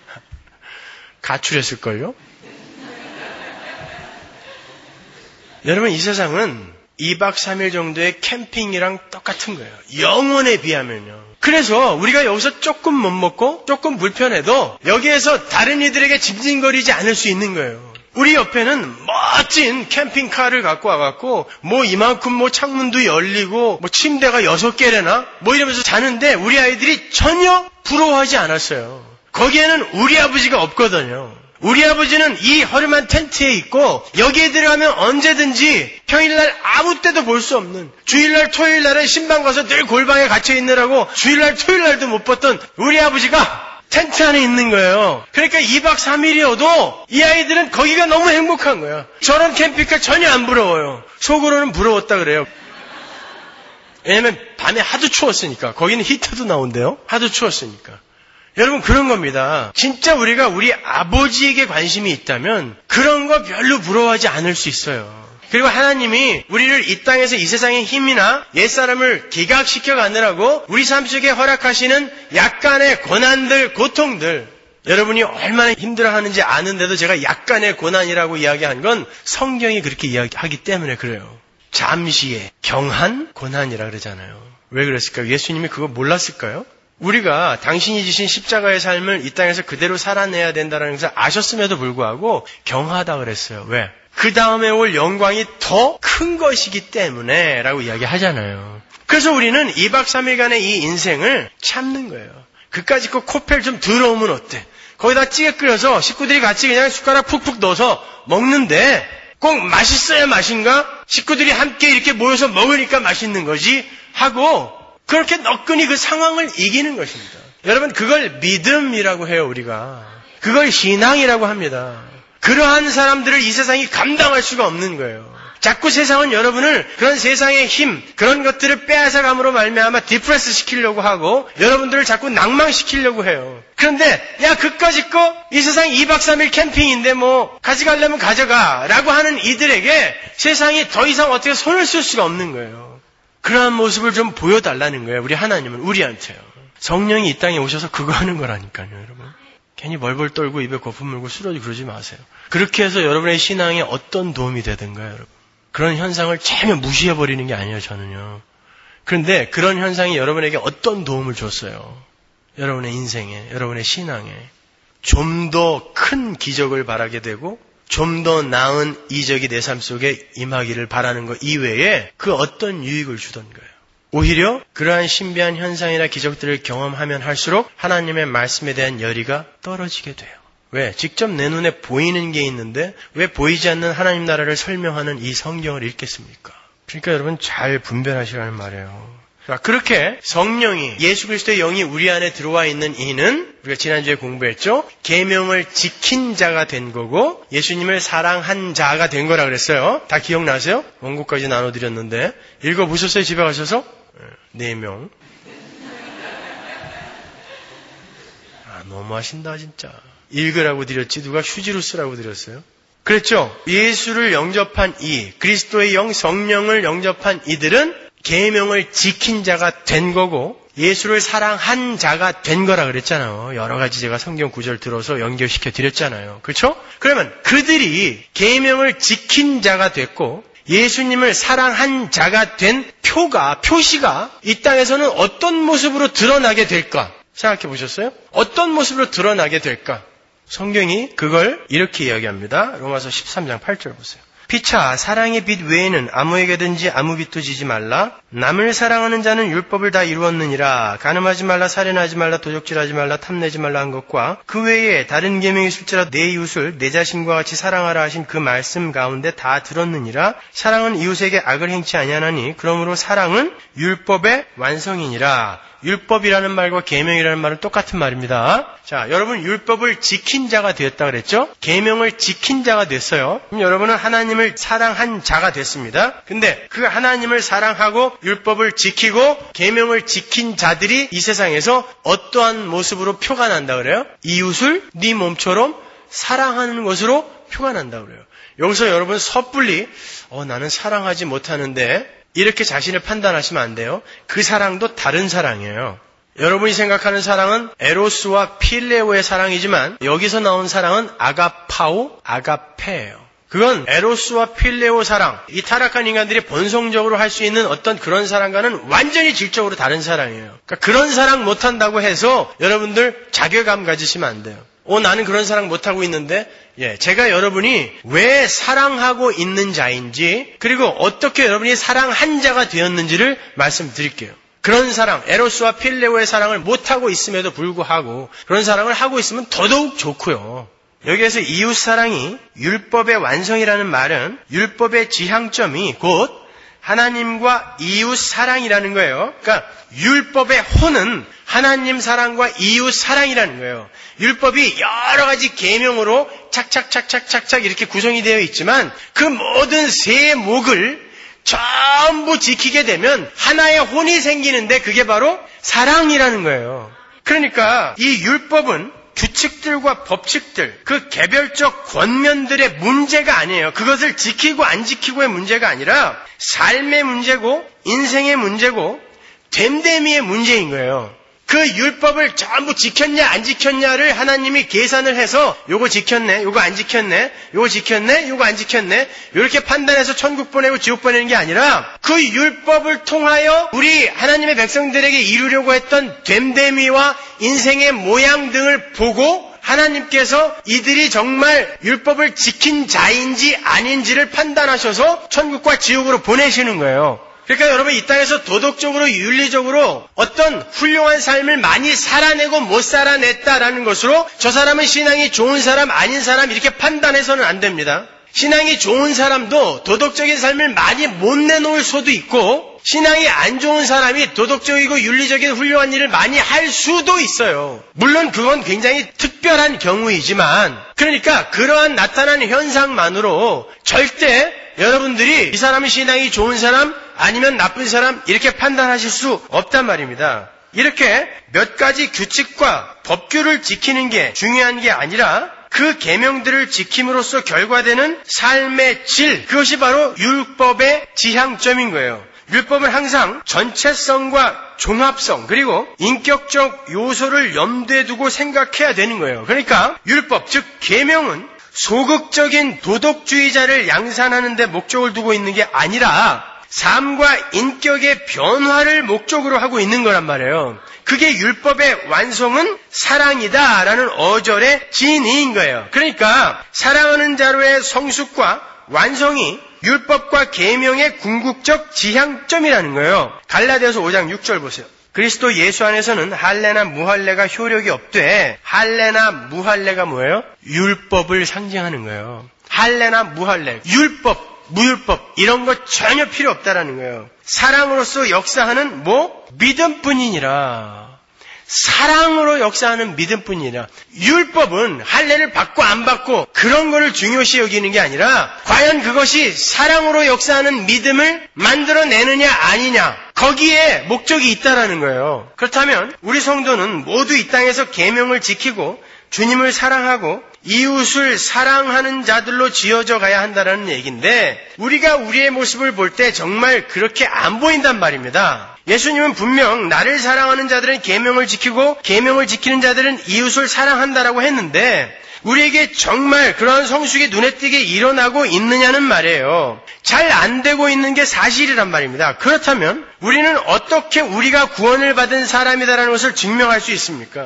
가출했을걸요? 여러분, 이 세상은 2박 3일 정도의 캠핑이랑 똑같은 거예요. 영혼에 비하면요. 그래서 우리가 여기서 조금 못 먹고 조금 불편해도 여기에서 다른 이들에게 징징거리지 않을 수 있는 거예요. 우리 옆에는 멋진 캠핑카를 갖고 와갖고 이만큼 창문도 열리고 침대가 6개래나 이러면서 자는데 우리 아이들이 전혀 부러워하지 않았어요. 거기에는 우리 아버지가 없거든요. 우리 아버지는 이 허름한 텐트에 있고 여기에 들어가면 언제든지 평일날 아무 때도 볼 수 없는 주일날 토요일날에 신방 가서 늘 골방에 갇혀 있느라고 주일날 토요일날도 못 봤던 우리 아버지가 텐트 안에 있는 거예요. 그러니까 2박 3일이어도 이 아이들은 거기가 너무 행복한 거야. 저런 캠핑카 전혀 안 부러워요. 속으로는 부러웠다 그래요. 왜냐면 밤에 하도 추웠으니까. 거기는 히터도 나온대요. 하도 추웠으니까. 여러분, 그런 겁니다. 진짜 우리가 우리 아버지에게 관심이 있다면 그런 거 별로 부러워하지 않을 수 있어요. 그리고 하나님이 우리를 이 땅에서 이 세상의 힘이나 옛사람을 기각시켜 가느라고 우리 삶 속에 허락하시는 약간의 고난들, 고통들, 여러분이 얼마나 힘들어하는지 아는데도 제가 약간의 고난이라고 이야기한 건 성경이 그렇게 이야기하기 때문에 그래요. 잠시의 경한 고난이라 그러잖아요. 왜 그랬을까요? 예수님이 그거 몰랐을까요? 우리가 당신이 지신 십자가의 삶을 이 땅에서 그대로 살아내야 된다는 것을 아셨음에도 불구하고 경하다 그랬어요. 왜? 그 다음에 올 영광이 더 큰 것이기 때문에 라고 이야기하잖아요. 그래서 우리는 2박 3일간의 이 인생을 참는 거예요. 그까짓 거 코펠 좀 더러우면 어때? 거기다 찌개 끓여서 식구들이 같이 그냥 숟가락 푹푹 넣어서 먹는데 꼭 맛있어야 맛인가? 식구들이 함께 이렇게 모여서 먹으니까 맛있는 거지 하고 그렇게 너끈히 그 상황을 이기는 것입니다. 여러분, 그걸 믿음이라고 해요, 우리가. 그걸 신앙이라고 합니다. 그러한 사람들을 이 세상이 감당할 수가 없는 거예요. 자꾸 세상은 여러분을 그런 세상의 힘, 그런 것들을 빼앗아감으로 말미암아 디프레스 시키려고 하고 여러분들을 자꾸 낭망시키려고 해요. 그런데 그까짓 거 이 세상 2박 3일 캠핑인데 가져가려면 가져가 라고 하는 이들에게 세상이 더 이상 어떻게 손을 쓸 수가 없는 거예요. 그러한 모습을 좀 보여달라는 거예요. 우리 하나님은 우리한테요. 성령이 이 땅에 오셔서 그거 하는 거라니까요, 여러분. 괜히 벌벌 떨고 입에 거품 물고 쓰러지고 그러지 마세요. 그렇게 해서 여러분의 신앙에 어떤 도움이 되든가요, 여러분. 그런 현상을 전혀 무시해버리는 게 아니에요, 저는요. 그런데 그런 현상이 여러분에게 어떤 도움을 줬어요? 여러분의 인생에, 여러분의 신앙에. 좀 더 큰 기적을 바라게 되고 좀 더 나은 이적이 내 삶 속에 임하기를 바라는 것 이외에 그 어떤 유익을 주던 거예요. 오히려 그러한 신비한 현상이나 기적들을 경험하면 할수록 하나님의 말씀에 대한 열의가 떨어지게 돼요. 왜? 직접 내 눈에 보이는 게 있는데 왜 보이지 않는 하나님 나라를 설명하는 이 성경을 읽겠습니까? 그러니까 여러분 잘 분별하시라는 말이에요. 그렇게 성령이 예수 그리스도의 영이 우리 안에 들어와 있는 이는 우리가 지난주에 공부했죠. 계명을 지킨 자가 된 거고 예수님을 사랑한 자가 된 거라 그랬어요. 다 기억나세요? 원고까지 나눠드렸는데 읽어보셨어요? 집에 가셔서? 4명. 너무하신다 진짜. 읽으라고 드렸지 누가 휴지로 쓰라고 드렸어요? 그랬죠? 예수를 영접한 그리스도의 영 성령을 영접한 이들은 계명을 지킨 자가 된 거고 예수를 사랑한 자가 된 거라 그랬잖아요. 여러 가지 제가 성경 구절 들어서 연결시켜 드렸잖아요. 그렇죠? 그러면 그들이 계명을 지킨 자가 됐고 예수님을 사랑한 자가 된 표시가 이 땅에서는 어떤 모습으로 드러나게 될까? 생각해 보셨어요? 어떤 모습으로 드러나게 될까? 성경이 그걸 이렇게 이야기합니다. 로마서 13장 8절 보세요. 피차 사랑의 빛 외에는 아무에게든지 아무 빛도 지지 말라. 남을 사랑하는 자는 율법을 다 이루었느니라. 간음하지 말라, 살인하지 말라, 도적질하지 말라, 탐내지 말라 한 것과 그 외에 다른 계명이 있을지라도 내 이웃을 내 자신과 같이 사랑하라 하신 그 말씀 가운데 다 들었느니라. 사랑은 이웃에게 악을 행치 아니하나니 그러므로 사랑은 율법의 완성이니라. 율법이라는 말과 계명이라는 말은 똑같은 말입니다. 자, 여러분 율법을 지킨 자가 되었다 그랬죠? 계명을 지킨 자가 됐어요. 그럼 여러분은 하나님을 사랑한 자가 됐습니다. 근데 그 하나님을 사랑하고 율법을 지키고 계명을 지킨 자들이 이 세상에서 어떠한 모습으로 표가 난다 그래요? 이웃을 네 몸처럼 사랑하는 것으로 표가 난다 그래요. 여기서 여러분 섣불리 나는 사랑하지 못하는데 이렇게 자신을 판단하시면 안 돼요. 그 사랑도 다른 사랑이에요. 여러분이 생각하는 사랑은 에로스와 필레오의 사랑이지만 여기서 나온 사랑은 아가파오, 아가페예요. 그건 에로스와 필레오 사랑, 이 타락한 인간들이 본성적으로 할 수 있는 어떤 그런 사랑과는 완전히 질적으로 다른 사랑이에요. 그러니까 그런 사랑 못한다고 해서 여러분들 자괴감 가지시면 안 돼요. 나는 그런 사랑 못하고 있는데 제가 여러분이 왜 사랑하고 있는 자인지 그리고 어떻게 여러분이 사랑한 자가 되었는지를 말씀드릴게요. 그런 사랑, 에로스와 필레오의 사랑을 못하고 있음에도 불구하고 그런 사랑을 하고 있으면 더더욱 좋고요. 여기에서 이웃사랑이 율법의 완성이라는 말은 율법의 지향점이 곧 하나님과 이웃 사랑이라는 거예요. 그러니까 율법의 혼은 하나님 사랑과 이웃 사랑이라는 거예요. 율법이 여러 가지 계명으로 착착착착착착 이렇게 구성이 되어 있지만 그 모든 세목을 전부 지키게 되면 하나의 혼이 생기는데 그게 바로 사랑이라는 거예요. 그러니까 이 율법은 규칙들과 법칙들, 그 개별적 권면들의 문제가 아니에요. 그것을 지키고 안 지키고의 문제가 아니라 삶의 문제고 인생의 문제고 됨됨이의 문제인 거예요. 그 율법을 전부 지켰냐 안 지켰냐를 하나님이 계산을 해서 요거 지켰네, 요거 안 지켰네, 요거 지켰네, 요거 안 지켰네 이렇게 판단해서 천국 보내고 지옥 보내는 게 아니라 그 율법을 통하여 우리 하나님의 백성들에게 이루려고 했던 됨됨이와 인생의 모양 등을 보고 하나님께서 이들이 정말 율법을 지킨 자인지 아닌지를 판단하셔서 천국과 지옥으로 보내시는 거예요. 그러니까 여러분 이 땅에서 도덕적으로 윤리적으로 어떤 훌륭한 삶을 많이 살아내고 못 살아냈다라는 것으로 저 사람은 신앙이 좋은 사람 아닌 사람 이렇게 판단해서는 안 됩니다. 신앙이 좋은 사람도 도덕적인 삶을 많이 못 내놓을 수도 있고 신앙이 안 좋은 사람이 도덕적이고 윤리적인 훌륭한 일을 많이 할 수도 있어요. 물론 그건 굉장히 특별한 경우이지만 그러니까 그러한 나타나는 현상만으로 절대 여러분들이 이 사람은 신앙이 좋은 사람 아니면 나쁜 사람 이렇게 판단하실 수 없단 말입니다. 이렇게 몇 가지 규칙과 법규를 지키는 게 중요한 게 아니라 그 계명들을 지킴으로써 결과되는 삶의 질, 그것이 바로 율법의 지향점인 거예요. 율법은 항상 전체성과 종합성 그리고 인격적 요소를 염두에 두고 생각해야 되는 거예요. 그러니까 율법, 즉 계명은 소극적인 도덕주의자를 양산하는 데 목적을 두고 있는 게 아니라 삶과 인격의 변화를 목적으로 하고 있는 거란 말이에요. 그게 율법의 완성은 사랑이다라는 어절의 진의인 거예요. 그러니까 사랑하는 자로의 성숙과 완성이 율법과 계명의 궁극적 지향점이라는 거예요. 갈라디아서 5장 6절 보세요. 그리스도 예수 안에서는 할례나 무할례가 효력이 없되 할례나 무할례가 뭐예요? 율법을 상징하는 거예요. 할례나 무할례, 율법, 무율법 이런 거 전혀 필요 없다라는 거예요. 사랑으로서 역사하는 믿음뿐이니라. 사랑으로 역사하는 믿음뿐이니라. 율법은 할례를 받고 안 받고 그런 거를 중요시 여기는 게 아니라 과연 그것이 사랑으로 역사하는 믿음을 만들어내느냐 아니냐 거기에 목적이 있다라는 거예요. 그렇다면 우리 성도는 모두 이 땅에서 계명을 지키고 주님을 사랑하고 이웃을 사랑하는 자들로 지어져 가야 한다는 얘기인데 우리가 우리의 모습을 볼 때 정말 그렇게 안 보인단 말입니다. 예수님은 분명 나를 사랑하는 자들은 계명을 지키고 계명을 지키는 자들은 이웃을 사랑한다라고 했는데 우리에게 정말 그러한 성숙이 눈에 띄게 일어나고 있느냐는 말이에요. 잘 안 되고 있는 게 사실이란 말입니다. 그렇다면 우리는 어떻게 우리가 구원을 받은 사람이다라는 것을 증명할 수 있습니까?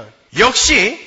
역시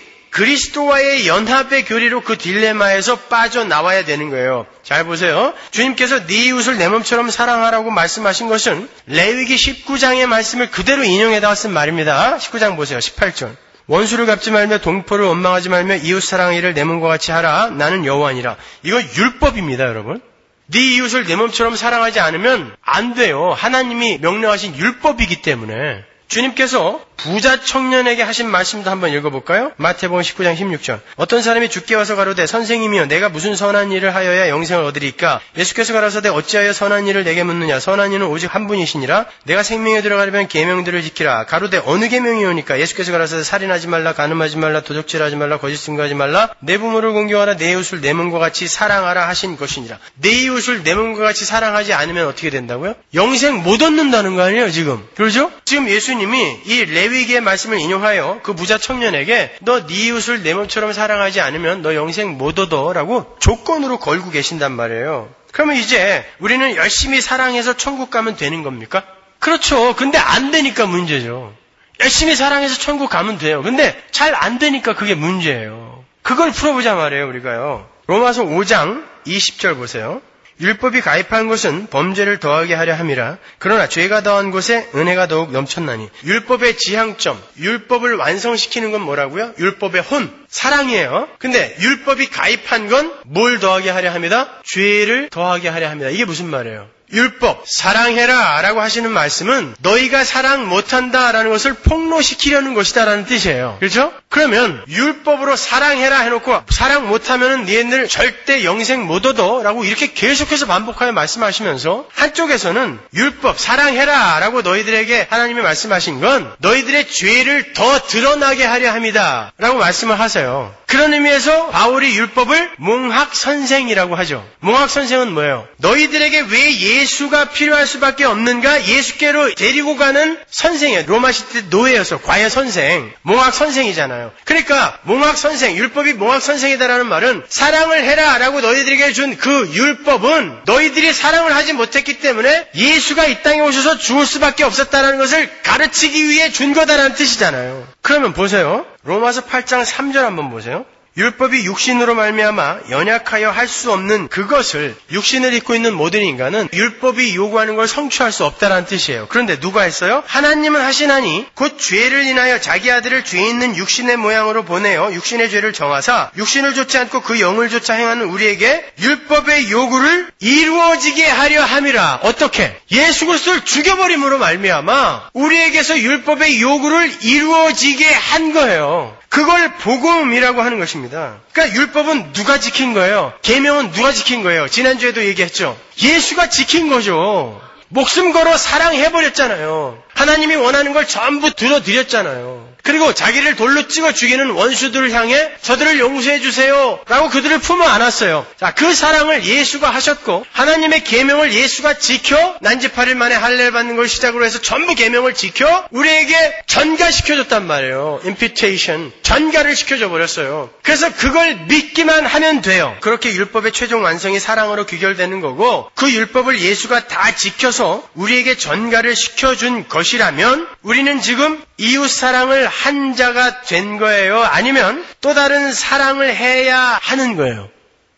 그리스도와의 연합의 교리로 그 딜레마에서 빠져나와야 되는 거예요. 잘 보세요. 주님께서 네 이웃을 내 몸처럼 사랑하라고 말씀하신 것은 레위기 19장의 말씀을 그대로 인용해다 쓴 말입니다. 19장 보세요. 18절. 원수를 갚지 말며 동포를 원망하지 말며 이웃 사랑하기를 내 몸과 같이 하라. 나는 여호와니라. 이거 율법입니다, 여러분. 네 이웃을 내 몸처럼 사랑하지 않으면 안 돼요. 하나님이 명령하신 율법이기 때문에. 주님께서 부자 청년에게 하신 말씀도 한번 읽어볼까요? 마태복음 19장 16절. 어떤 사람이 주께 와서 가로되 선생님이여 내가 무슨 선한 일을 하여야 영생을 얻으리까? 예수께서 가라사대 어찌하여 선한 일을 내게 묻느냐? 선한 이는 오직 한 분이시니라. 내가 생명에 들어가려면 계명들을 지키라. 가로되 어느 계명이오니까? 예수께서 가라사대 살인하지 말라, 간음하지 말라, 도적질하지 말라, 거짓 증거하지 말라, 내 부모를 공경하라, 내 이웃을 내 몸과 같이 사랑하라 하신 것이니라. 내 이웃을 내 몸과 같이 사랑하지 않으면 어떻게 된다고요? 영생 못 얻는다는 거 아니에요, 지금? 그러죠? 지금 예수님이 이 레위기의 말씀을 인용하여 그 부자 청년에게 너 네 이웃을 내 몸처럼 사랑하지 않으면 너 영생 못 얻어라고 조건으로 걸고 계신단 말이에요. 그러면 이제 우리는 열심히 사랑해서 천국 가면 되는 겁니까? 그렇죠. 근데 안 되니까 문제죠. 열심히 사랑해서 천국 가면 돼요. 근데 잘 안 되니까 그게 문제예요. 그걸 풀어보자 말이에요, 우리가요. 로마서 5장 20절 보세요. 율법이 가입한 것은 범죄를 더하게 하려 함이라. 그러나 죄가 더한 곳에 은혜가 더욱 넘쳤나니. 율법의 지향점, 율법을 완성시키는 건 뭐라고요? 율법의 혼, 사랑이에요. 근데 율법이 가입한 건 뭘 더하게 하려 합니다? 죄를 더하게 하려 합니다. 이게 무슨 말이에요? 율법, 사랑해라 라고 하시는 말씀은 너희가 사랑 못한다 라는 것을 폭로시키려는 것이다 라는 뜻이에요. 그렇죠? 그러면 율법으로 사랑해라 해놓고 사랑 못하면 니네들 절대 영생 못 얻어 라고 이렇게 계속해서 반복하여 말씀하시면서 한쪽에서는 율법, 사랑해라 라고 너희들에게 하나님이 말씀하신 건 너희들의 죄를 더 드러나게 하려 합니다 라고 말씀을 하세요. 그런 의미에서 바울이 율법을 몽학선생이라고 하죠. 몽학선생은 뭐예요? 너희들에게 왜 예수가 필요할 수밖에 없는가? 예수께로 데리고 가는 선생이에요. 로마 시대 노예여서 과외선생, 몽학선생이잖아요. 그러니까 몽학선생, 율법이 몽학선생이다라는 말은 사랑을 해라 라고 너희들에게 준 그 율법은 너희들이 사랑을 하지 못했기 때문에 예수가 이 땅에 오셔서 죽을 수밖에 없었다는 것을 가르치기 위해 준 거다라는 뜻이잖아요. 그러면 보세요. 로마서 8장 3절 한번 보세요. 율법이 육신으로 말미암아 연약하여 할 수 없는 그것을 육신을 입고 있는 모든 인간은 율법이 요구하는 걸 성취할 수 없다는 뜻이에요. 그런데 누가 했어요? 하나님은 하시나니 곧 죄를 인하여 자기 아들을 죄 있는 육신의 모양으로 보내어 육신의 죄를 정하사 육신을 좇지 않고 그 영을 좇아 행하는 우리에게 율법의 요구를 이루어지게 하려 함이라. 어떻게? 예수 그리스도를 죽여버림으로 말미암아 우리에게서 율법의 요구를 이루어지게 한 거예요. 그걸 복음이라고 하는 것입니다. 그러니까 율법은 누가 지킨 거예요? 계명은 누가 지킨 거예요? 지난주에도 얘기했죠. 예수가 지킨 거죠. 목숨 걸어 사랑해버렸잖아요. 하나님이 원하는 걸 전부 들어드렸잖아요. 그리고 자기를 돌로 찍어 죽이는 원수들을 향해 저들을 용서해 주세요 라고 그들을 품어 안았어요. 자, 그 사랑을 예수가 하셨고 하나님의 계명을 예수가 지켜 난지 8일 만에 할례를 받는 걸 시작으로 해서 전부 계명을 지켜 우리에게 전가시켜줬단 말이에요. imputation, 전가를 시켜줘 버렸어요. 그래서 그걸 믿기만 하면 돼요. 그렇게 율법의 최종 완성이 사랑으로 귀결되는 거고 그 율법을 예수가 다 지켜서 우리에게 전가를 시켜준 것이라면 우리는 지금 이웃 사랑을 한 자가 된 거예요? 아니면 또 다른 사랑을 해야 하는 거예요?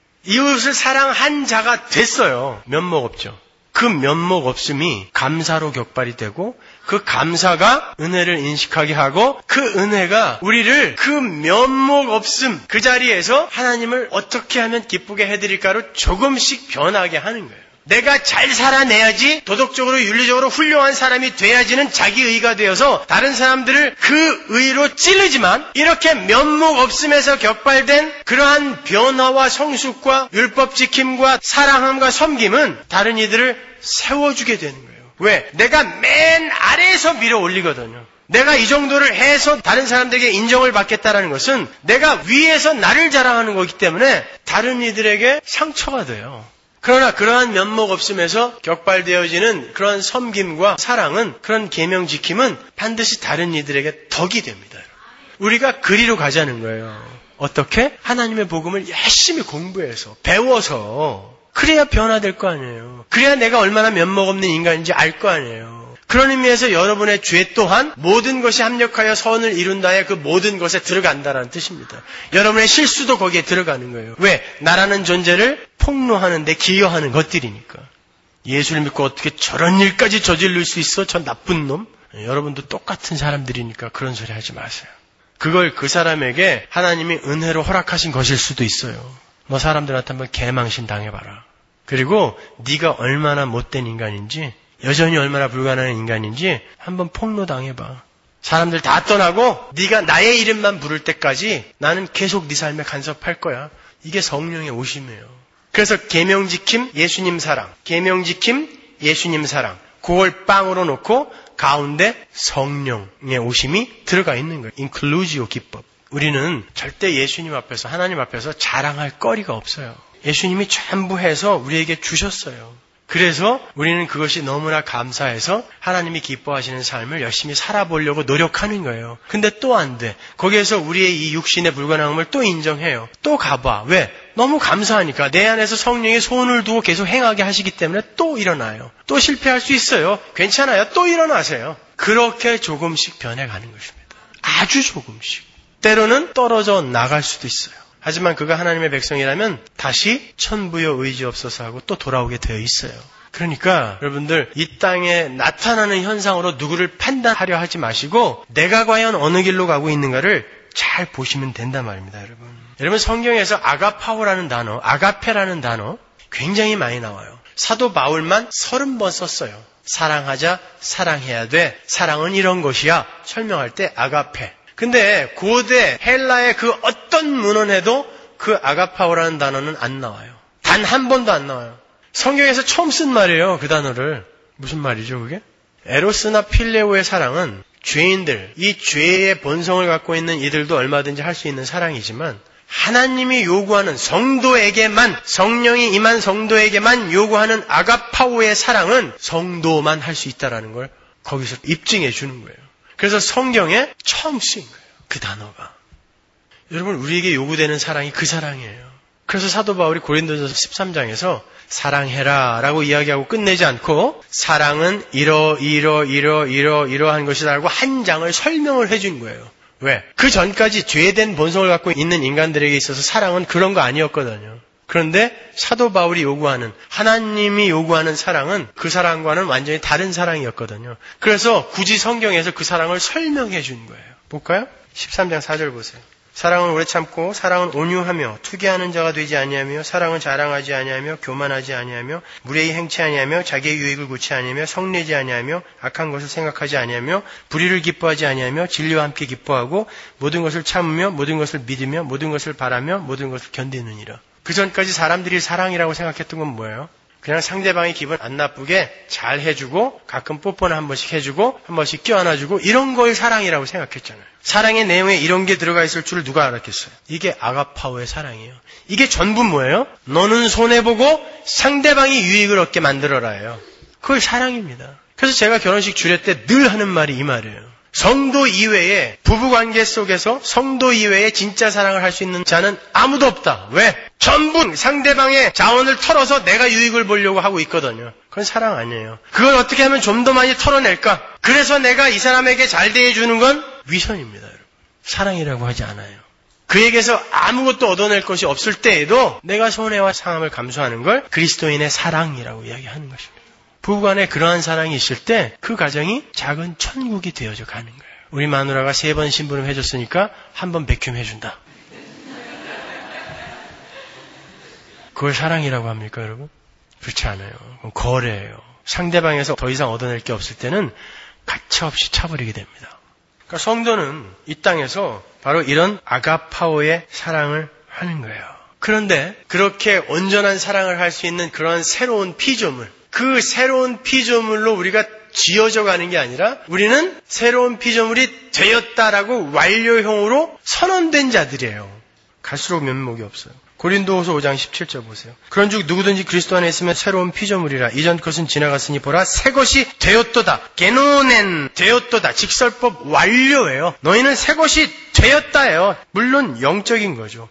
이웃을 사랑한 자가 됐어요. 면목 없죠. 그 면목 없음이 감사로 격발이 되고 그 감사가 은혜를 인식하게 하고 그 은혜가 우리를 그 면목 없음 그 자리에서 하나님을 어떻게 하면 기쁘게 해드릴까로 조금씩 변하게 하는 거예요. 내가 잘 살아내야지 도덕적으로 윤리적으로 훌륭한 사람이 돼야지는 자기 의가 되어서 다른 사람들을 그 의로 찌르지만 이렇게 면목 없음에서 격발된 그러한 변화와 성숙과 율법 지킴과 사랑함과 섬김은 다른 이들을 세워주게 되는 거예요. 왜? 내가 맨 아래에서 밀어 올리거든요. 내가 이 정도를 해서 다른 사람들에게 인정을 받겠다라는 것은 내가 위에서 나를 자랑하는 거기 때문에 다른 이들에게 상처가 돼요. 그러나 그러한 면목 없음에서 격발되어지는 그런 섬김과 사랑은, 그런 계명 지킴은 반드시 다른 이들에게 덕이 됩니다. 우리가 그리로 가자는 거예요. 어떻게? 하나님의 복음을 열심히 공부해서 배워서, 그래야 변화될 거 아니에요. 그래야 내가 얼마나 면목 없는 인간인지 알 거 아니에요. 그런 의미에서 여러분의 죄 또한 모든 것이 합력하여 선을 이룬다의 그 모든 것에 들어간다는 뜻입니다. 여러분의 실수도 거기에 들어가는 거예요. 왜? 나라는 존재를 폭로하는 데 기여하는 것들이니까. 예수를 믿고 어떻게 저런 일까지 저지를 수 있어? 저 나쁜 놈? 여러분도 똑같은 사람들이니까 그런 소리 하지 마세요. 그걸 그 사람에게 하나님이 은혜로 허락하신 것일 수도 있어요. 너 사람들한테 한번 개망신 당해봐라. 그리고 네가 얼마나 못된 인간인지, 여전히 얼마나 불가능한 인간인지 한번 폭로당해봐. 사람들 다 떠나고 네가 나의 이름만 부를 때까지 나는 계속 네 삶에 간섭할 거야. 이게 성령의 오심이에요. 그래서 계명지킴 예수님 사랑, 계명지킴 예수님 사랑, 그걸 빵으로 놓고 가운데 성령의 오심이 들어가 있는 거예요. 인클루지오 기법. 우리는 절대 예수님 앞에서, 하나님 앞에서 자랑할 거리가 없어요. 예수님이 전부 해서 우리에게 주셨어요. 그래서 우리는 그것이 너무나 감사해서 하나님이 기뻐하시는 삶을 열심히 살아보려고 노력하는 거예요. 근데 또 안 돼. 거기에서 우리의 이 육신의 불가능함을 또 인정해요. 또 가봐. 왜? 너무 감사하니까. 내 안에서 성령이 손을 두고 계속 행하게 하시기 때문에 또 일어나요. 또 실패할 수 있어요. 괜찮아요. 또 일어나세요. 그렇게 조금씩 변해가는 것입니다. 아주 조금씩. 때로는 떨어져 나갈 수도 있어요. 하지만 그가 하나님의 백성이라면 다시 천부여 의지없어서 하고 또 돌아오게 되어 있어요. 그러니까 여러분들 이 땅에 나타나는 현상으로 누구를 판단하려 하지 마시고 내가 과연 어느 길로 가고 있는가를 잘 보시면 된단 말입니다. 여러분 성경에서 아가파오라는 단어, 아가페라는 단어 굉장히 많이 나와요. 사도 바울만 30번 썼어요. 사랑하자, 사랑해야 돼, 사랑은 이런 것이야 설명할 때 아가페. 근데 고대 헬라의 그 어떤 문헌에도 그 아가파오라는 단어는 안 나와요. 단 한 번도 안 나와요. 성경에서 처음 쓴 말이에요. 그 단어를. 무슨 말이죠 그게? 에로스나 필레오의 사랑은 죄인들, 이 죄의 본성을 갖고 있는 이들도 얼마든지 할 수 있는 사랑이지만 하나님이 요구하는 성도에게만, 성령이 임한 성도에게만 요구하는 아가파오의 사랑은 성도만 할 수 있다는 걸 거기서 입증해 주는 거예요. 그래서 성경에 처음 쓰인 거예요. 그 단어가. 여러분 우리에게 요구되는 사랑이 그 사랑이에요. 그래서 사도 바울이 고린도전서 13장에서 사랑해라 라고 이야기하고 끝내지 않고 사랑은 이러한 것이다 라고 한 장을 설명을 해준 거예요. 왜? 그 전까지 죄된 본성을 갖고 있는 인간들에게 있어서 사랑은 그런 거 아니었거든요. 그런데 사도 바울이 요구하는, 하나님이 요구하는 사랑은 그 사랑과는 완전히 다른 사랑이었거든요. 그래서 굳이 성경에서 그 사랑을 설명해 준 거예요. 볼까요? 13장 4절 보세요. 사랑은 오래 참고 사랑은 온유하며 투기하는 자가 되지 아니하며 사랑은 자랑하지 아니하며 교만하지 아니하며 무례히 행치 아니하며 자기의 유익을 구치 아니하며 성내지 아니하며 악한 것을 생각하지 아니하며 불의를 기뻐하지 아니하며 진리와 함께 기뻐하고 모든 것을 참으며 모든 것을 믿으며 모든 것을 바라며 모든 것을 견디느니라. 그 전까지 사람들이 사랑이라고 생각했던 건 뭐예요? 그냥 상대방이 기분 안 나쁘게 잘 해주고 가끔 뽀뽀나 한 번씩 해주고 한 번씩 껴안아주고 이런 걸 사랑이라고 생각했잖아요. 사랑의 내용에 이런 게 들어가 있을 줄 누가 알았겠어요? 이게 아가파오의 사랑이에요. 이게 전부 뭐예요? 너는 손해보고 상대방이 유익을 얻게 만들어라예요. 그걸 사랑입니다. 그래서 제가 결혼식 주례 때 늘 하는 말이 이 말이에요. 성도 이외에, 부부관계 속에서 성도 이외에 진짜 사랑을 할 수 있는 자는 아무도 없다. 왜? 전부 상대방의 자원을 털어서 내가 유익을 보려고 하고 있거든요. 그건 사랑 아니에요. 그걸 어떻게 하면 좀 더 많이 털어낼까? 그래서 내가 이 사람에게 잘 대해주는 건 위선입니다. 여러분. 사랑이라고 하지 않아요. 그에게서 아무것도 얻어낼 것이 없을 때에도 내가 손해와 상함을 감수하는 걸 그리스도인의 사랑이라고 이야기하는 것입니다. 부부간에 그러한 사랑이 있을 때 그 가정이 작은 천국이 되어져 가는 거예요. 우리 마누라가 3번 신부름 해줬으니까 한 번 백큐ම් 해준다. 그걸 사랑이라고 합니까, 여러분? 그렇지 않아요. 그건 거래예요. 상대방에서 더 이상 얻어낼 게 없을 때는 가차없이 차버리게 됩니다. 그러니까 성도는 이 땅에서 바로 이런 아가파오의 사랑을 하는 거예요. 그런데 그렇게 온전한 사랑을 할 수 있는 그런 새로운 피조물, 그 새로운 피조물로 우리가 지어져 가는 게 아니라 우리는 새로운 피조물이 되었다라고 완료형으로 선언된 자들이에요. 갈수록 면목이 없어요. 고린도후서 5장 17절 보세요. 그런즉 누구든지 그리스도 안에 있으면 새로운 피조물이라. 이전 것은 지나갔으니 보라 새 것이 되었도다. 게노넨 되었도다. 직설법 완료예요. 너희는 새 것이 되었다예요. 물론 영적인 거죠.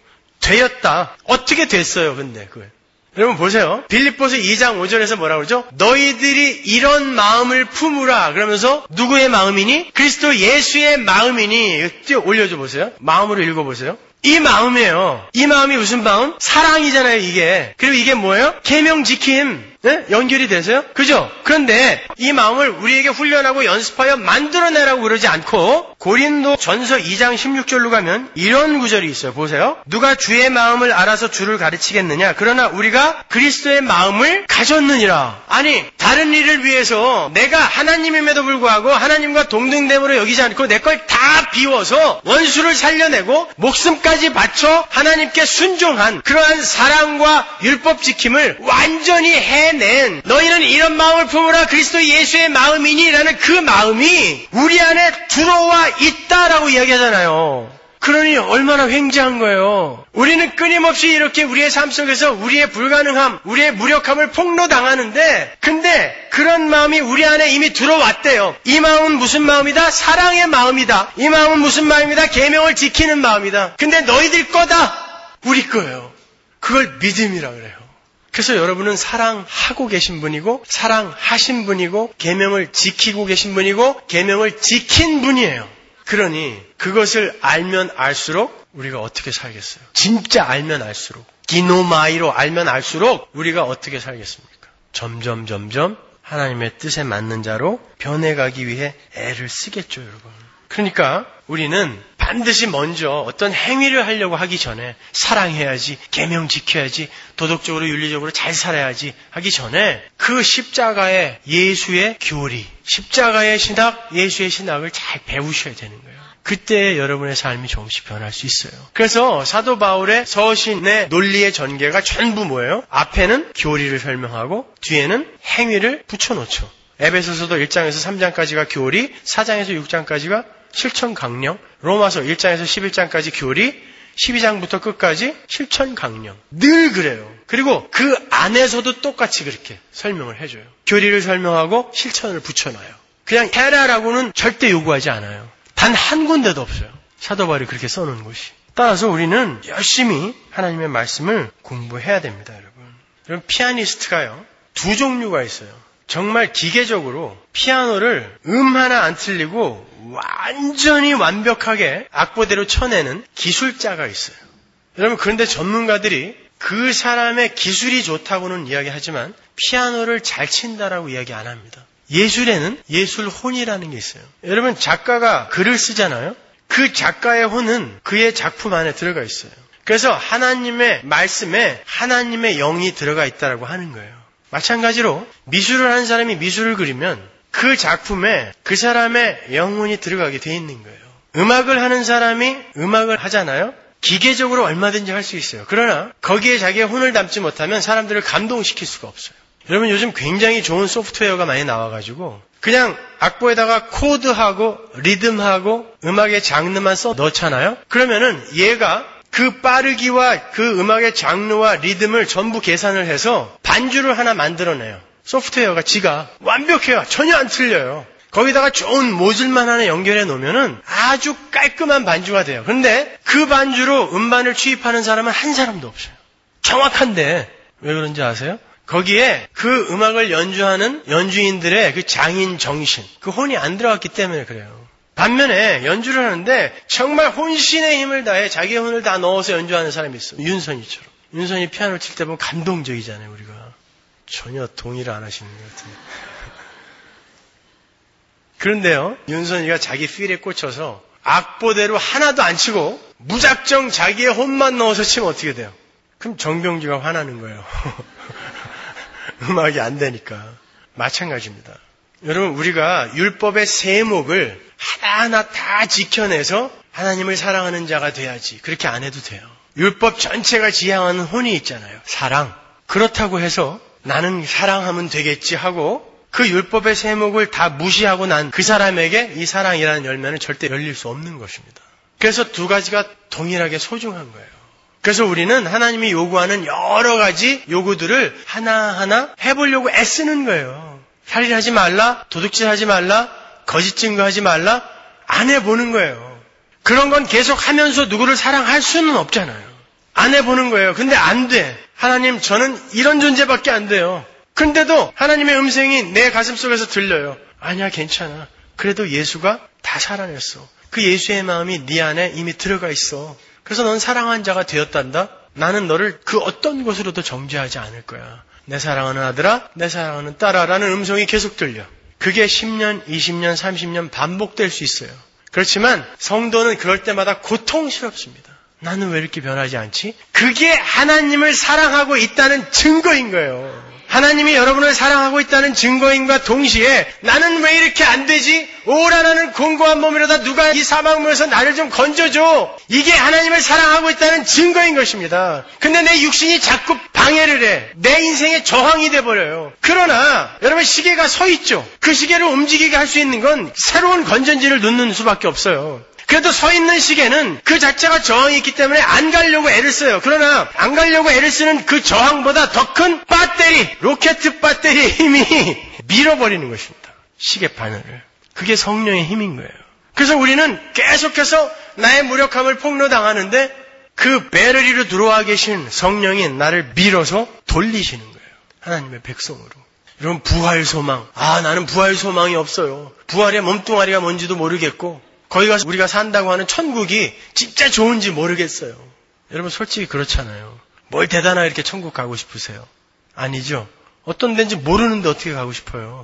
되었다. 어떻게 됐어요? 근데 그걸. 여러분 보세요. 빌립보서 2장 5절에서 뭐라고 그러죠? 너희들이 이런 마음을 품으라. 그러면서 누구의 마음이니? 그리스도 예수의 마음이니. 띄어 올려줘 보세요. 마음으로 읽어보세요. 이 마음이에요. 이 마음이 무슨 마음? 사랑이잖아요, 이게. 그리고 이게 뭐예요? 계명 지킴. 네? 연결이 되세요? 그죠? 그런데 이 마음을 우리에게 훈련하고 연습하여 만들어내라고 그러지 않고 고린도 전서 2장 16절로 가면 이런 구절이 있어요. 보세요. 누가 주의 마음을 알아서 주를 가르치겠느냐? 그러나 우리가 그리스도의 마음을 가졌느니라. 아니, 다른 일을 위해서 내가 하나님임에도 불구하고 하나님과 동등됨으로 여기지 않고 내 걸 다 비워서 원수를 살려내고 목숨까지 바쳐 하나님께 순종한 그러한 사랑과 율법 지킴을 완전히 해낸 너희는 이런 마음을 품으라 그리스도 예수의 마음이니 라는 그 마음이 우리 안에 들어와 있다라고 이야기하잖아요. 그러니 얼마나 횡재한 거예요. 우리는 끊임없이 이렇게 우리의 삶 속에서 우리의 불가능함, 우리의 무력함을 폭로당하는데 근데 그런 마음이 우리 안에 이미 들어왔대요. 이 마음은 무슨 마음이다? 사랑의 마음이다. 이 마음은 무슨 마음이다? 계명을 지키는 마음이다. 근데 너희들 거다. 우리 거예요. 그걸 믿음이라 그래요. 그래서 여러분은 사랑하고 계신 분이고 사랑하신 분이고 계명을 지키고 계신 분이고 계명을 지킨 분이에요. 그러니 그것을 알면 알수록 우리가 어떻게 살겠어요? 진짜 알면 알수록 기노마이로 알면 알수록 우리가 어떻게 살겠습니까? 점점 하나님의 뜻에 맞는 자로 변해가기 위해 애를 쓰겠죠, 여러분. 그러니까 우리는 반드시 먼저 어떤 행위를 하려고 하기 전에 사랑해야지, 계명 지켜야지, 도덕적으로 윤리적으로 잘 살아야지 하기 전에 그 십자가의 예수의 교리, 십자가의 신학, 예수의 신학을 잘 배우셔야 되는 거예요. 그때 여러분의 삶이 조금씩 변할 수 있어요. 그래서 사도 바울의 서신의 논리의 전개가 전부 뭐예요? 앞에는 교리를 설명하고 뒤에는 행위를 붙여놓죠. 에베소서도 1장에서 3장까지가 교리, 4장에서 6장까지가 실천 강령, 로마서 1장에서 11장까지 교리, 12장부터 끝까지 실천 강령. 늘 그래요. 그리고 그 안에서도 똑같이 그렇게 설명을 해줘요. 교리를 설명하고 실천을 붙여놔요. 그냥 해라라고는 절대 요구하지 않아요. 단 한 군데도 없어요. 사도 바울이 그렇게 써놓은 곳이. 따라서 우리는 열심히 하나님의 말씀을 공부해야 됩니다, 여러분. 여러분, 피아니스트가요, 두 종류가 있어요. 정말 기계적으로 피아노를 하나 안 틀리고 완전히 완벽하게 악보대로 쳐내는 기술자가 있어요. 여러분, 그런데 전문가들이 그 사람의 기술이 좋다고는 이야기하지만 피아노를 잘 친다라고 이야기 안 합니다. 예술에는 예술혼이라는 게 있어요. 여러분, 작가가 글을 쓰잖아요. 그 작가의 혼은 그의 작품 안에 들어가 있어요. 그래서 하나님의 말씀에 하나님의 영이 들어가 있다라고 하는 거예요. 마찬가지로 미술을 하는 사람이 미술을 그리면 그 작품에 그 사람의 영혼이 들어가게 돼 있는 거예요. 음악을 하는 사람이 음악을 하잖아요. 기계적으로 얼마든지 할 수 있어요. 그러나 거기에 자기의 혼을 담지 못하면 사람들을 감동시킬 수가 없어요. 여러분, 요즘 굉장히 좋은 소프트웨어가 많이 나와가지고 그냥 악보에다가 코드하고 리듬하고 음악의 장르만 써 넣잖아요. 그러면은 얘가 그 빠르기와 그 음악의 장르와 리듬을 전부 계산을 해서 반주를 하나 만들어내요. 소프트웨어가 지가 완벽해요. 전혀 안 틀려요. 거기다가 좋은 모듈만 하나 연결해 놓으면은 아주 깔끔한 반주가 돼요. 그런데 그 반주로 음반을 취입하는 사람은 한 사람도 없어요. 정확한데 왜 그런지 아세요? 거기에 그 음악을 연주하는 연주인들의 그 장인 정신, 그 혼이 안 들어갔기 때문에 그래요. 반면에 연주를 하는데 정말 혼신의 힘을 다해 자기의 혼을 다 넣어서 연주하는 사람이 있어요. 윤선이처럼. 윤선이 피아노 칠 때 보면 감동적이잖아요, 우리가. 전혀 동의를 안 하시는 것 같은데. 그런데요, 윤선이가 자기 필에 꽂혀서 악보대로 하나도 안 치고 무작정 자기의 혼만 넣어서 치면 어떻게 돼요? 그럼 정병주가 화나는 거예요. 음악이 안 되니까. 마찬가지입니다. 여러분, 우리가 율법의 세목을 하나하나 다 지켜내서 하나님을 사랑하는 자가 돼야지. 그렇게 안 해도 돼요. 율법 전체가 지향하는 혼이 있잖아요. 사랑. 그렇다고 해서 나는 사랑하면 되겠지 하고 그 율법의 세목을 다 무시하고 난 그 사람에게 이 사랑이라는 열매는 절대 열릴 수 없는 것입니다. 그래서 두 가지가 동일하게 소중한 거예요. 그래서 우리는 하나님이 요구하는 여러 가지 요구들을 하나하나 해보려고 애쓰는 거예요. 살인하지 말라, 도둑질하지 말라, 거짓 증거하지 말라, 안 해보는 거예요. 그런 건 계속 하면서 누구를 사랑할 수는 없잖아요. 안 해보는 거예요. 근데 안 돼. 하나님, 저는 이런 존재밖에 안 돼요. 근데도 하나님의 음성이 내 가슴 속에서 들려요. 아니야, 괜찮아. 그래도 예수가 다 살아냈어. 그 예수의 마음이 네 안에 이미 들어가 있어. 그래서 넌 사랑한 자가 되었단다. 나는 너를 그 어떤 곳으로도 정죄하지 않을 거야. 내 사랑하는 아들아, 내 사랑하는 딸아라는 음성이 계속 들려. 그게 10년, 20년, 30년 반복될 수 있어요. 그렇지만 성도는 그럴 때마다 고통스럽습니다. 나는 왜 이렇게 변하지 않지? 그게 하나님을 사랑하고 있다는 증거인 거예요. 하나님이 여러분을 사랑하고 있다는 증거인과 동시에 나는 왜 이렇게 안 되지? 오라라는 공고한 몸이라다 누가 이 사망문에서 나를 좀 건져줘. 이게 하나님을 사랑하고 있다는 증거인 것입니다. 근데 내 육신이 자꾸 방해를 해. 내 인생의 저항이 돼버려요. 그러나 여러분 시계가 서 있죠. 그 시계를 움직이게 할 수 있는 건 새로운 건전지를 넣는 수밖에 없어요. 그래도 서 있는 시계는 그 자체가 저항이 있기 때문에 안 가려고 애를 써요. 그러나 안 가려고 애를 쓰는 그 저항보다 더 큰 배터리, 로켓 배터리의 힘이 밀어버리는 것입니다. 시계 바늘을. 그게 성령의 힘인 거예요. 그래서 우리는 계속해서 나의 무력함을 폭로당하는데 그 배터리로 들어와 계신 성령이 나를 밀어서 돌리시는 거예요. 하나님의 백성으로. 여러분 부활 소망. 나는 부활 소망이 없어요. 부활의 몸뚱아리가 뭔지도 모르겠고 거기 가서 우리가 산다고 하는 천국이 진짜 좋은지 모르겠어요. 여러분 솔직히 그렇잖아요. 뭘 대단하게 이렇게 천국 가고 싶으세요? 아니죠. 어떤 데인지 모르는데 어떻게 가고 싶어요?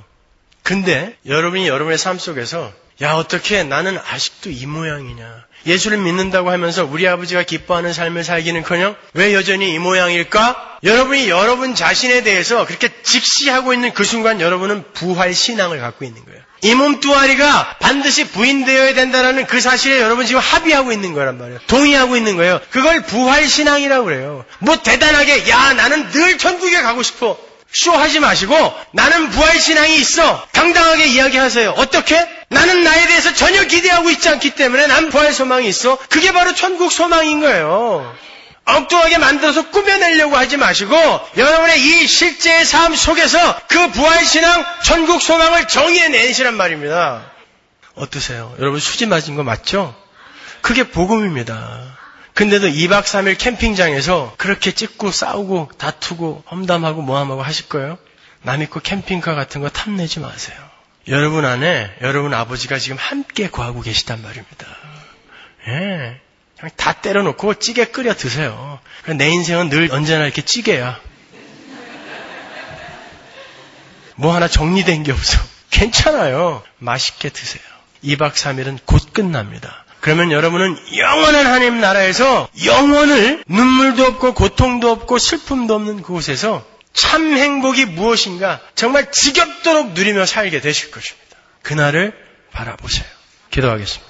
근데 여러분이 여러분의 삶 속에서 야 어떻게 나는 아직도 이 모양이냐. 예수를 믿는다고 하면서 우리 아버지가 기뻐하는 삶을 살기는커녕 왜 여전히 이 모양일까? 여러분이 여러분 자신에 대해서 그렇게 직시하고 있는 그 순간 여러분은 부활 신앙을 갖고 있는 거예요. 이 몸뚱아리가 반드시 부인되어야 된다는 그 사실에 여러분 지금 합의하고 있는 거란 말이에요. 동의하고 있는 거예요. 그걸 부활신앙이라고 그래요. 뭐 대단하게 야 나는 늘 천국에 가고 싶어. 쇼하지 마시고 나는 부활신앙이 있어. 당당하게 이야기하세요. 어떻게? 나는 나에 대해서 전혀 기대하고 있지 않기 때문에 난 부활 소망이 있어. 그게 바로 천국 소망인 거예요. 엉뚱하게 만들어서 꾸며내려고 하지 마시고 여러분의 이 실제의 삶 속에서 그 부활신앙, 천국 소망을 정의해내시란 말입니다. 어떠세요? 여러분 수지 맞은 거 맞죠? 그게 복음입니다. 근데도 2박 3일 캠핑장에서 그렇게 찍고 싸우고 다투고 험담하고 모함하고 하실 거예요? 남 있고 캠핑카 같은 거 탐내지 마세요. 여러분 안에 여러분 아버지가 지금 함께 거하고 계시단 말입니다. 예. 그냥 다 때려놓고 찌개 끓여 드세요. 내 인생은 늘 언제나 이렇게 찌개야. 뭐 하나 정리된 게 없어. 괜찮아요. 맛있게 드세요. 2박 3일은 곧 끝납니다. 그러면 여러분은 영원한 하나님 나라에서 영원을 눈물도 없고 고통도 없고 슬픔도 없는 그곳에서 참 행복이 무엇인가 정말 지겹도록 누리며 살게 되실 것입니다. 그날을 바라보세요. 기도하겠습니다.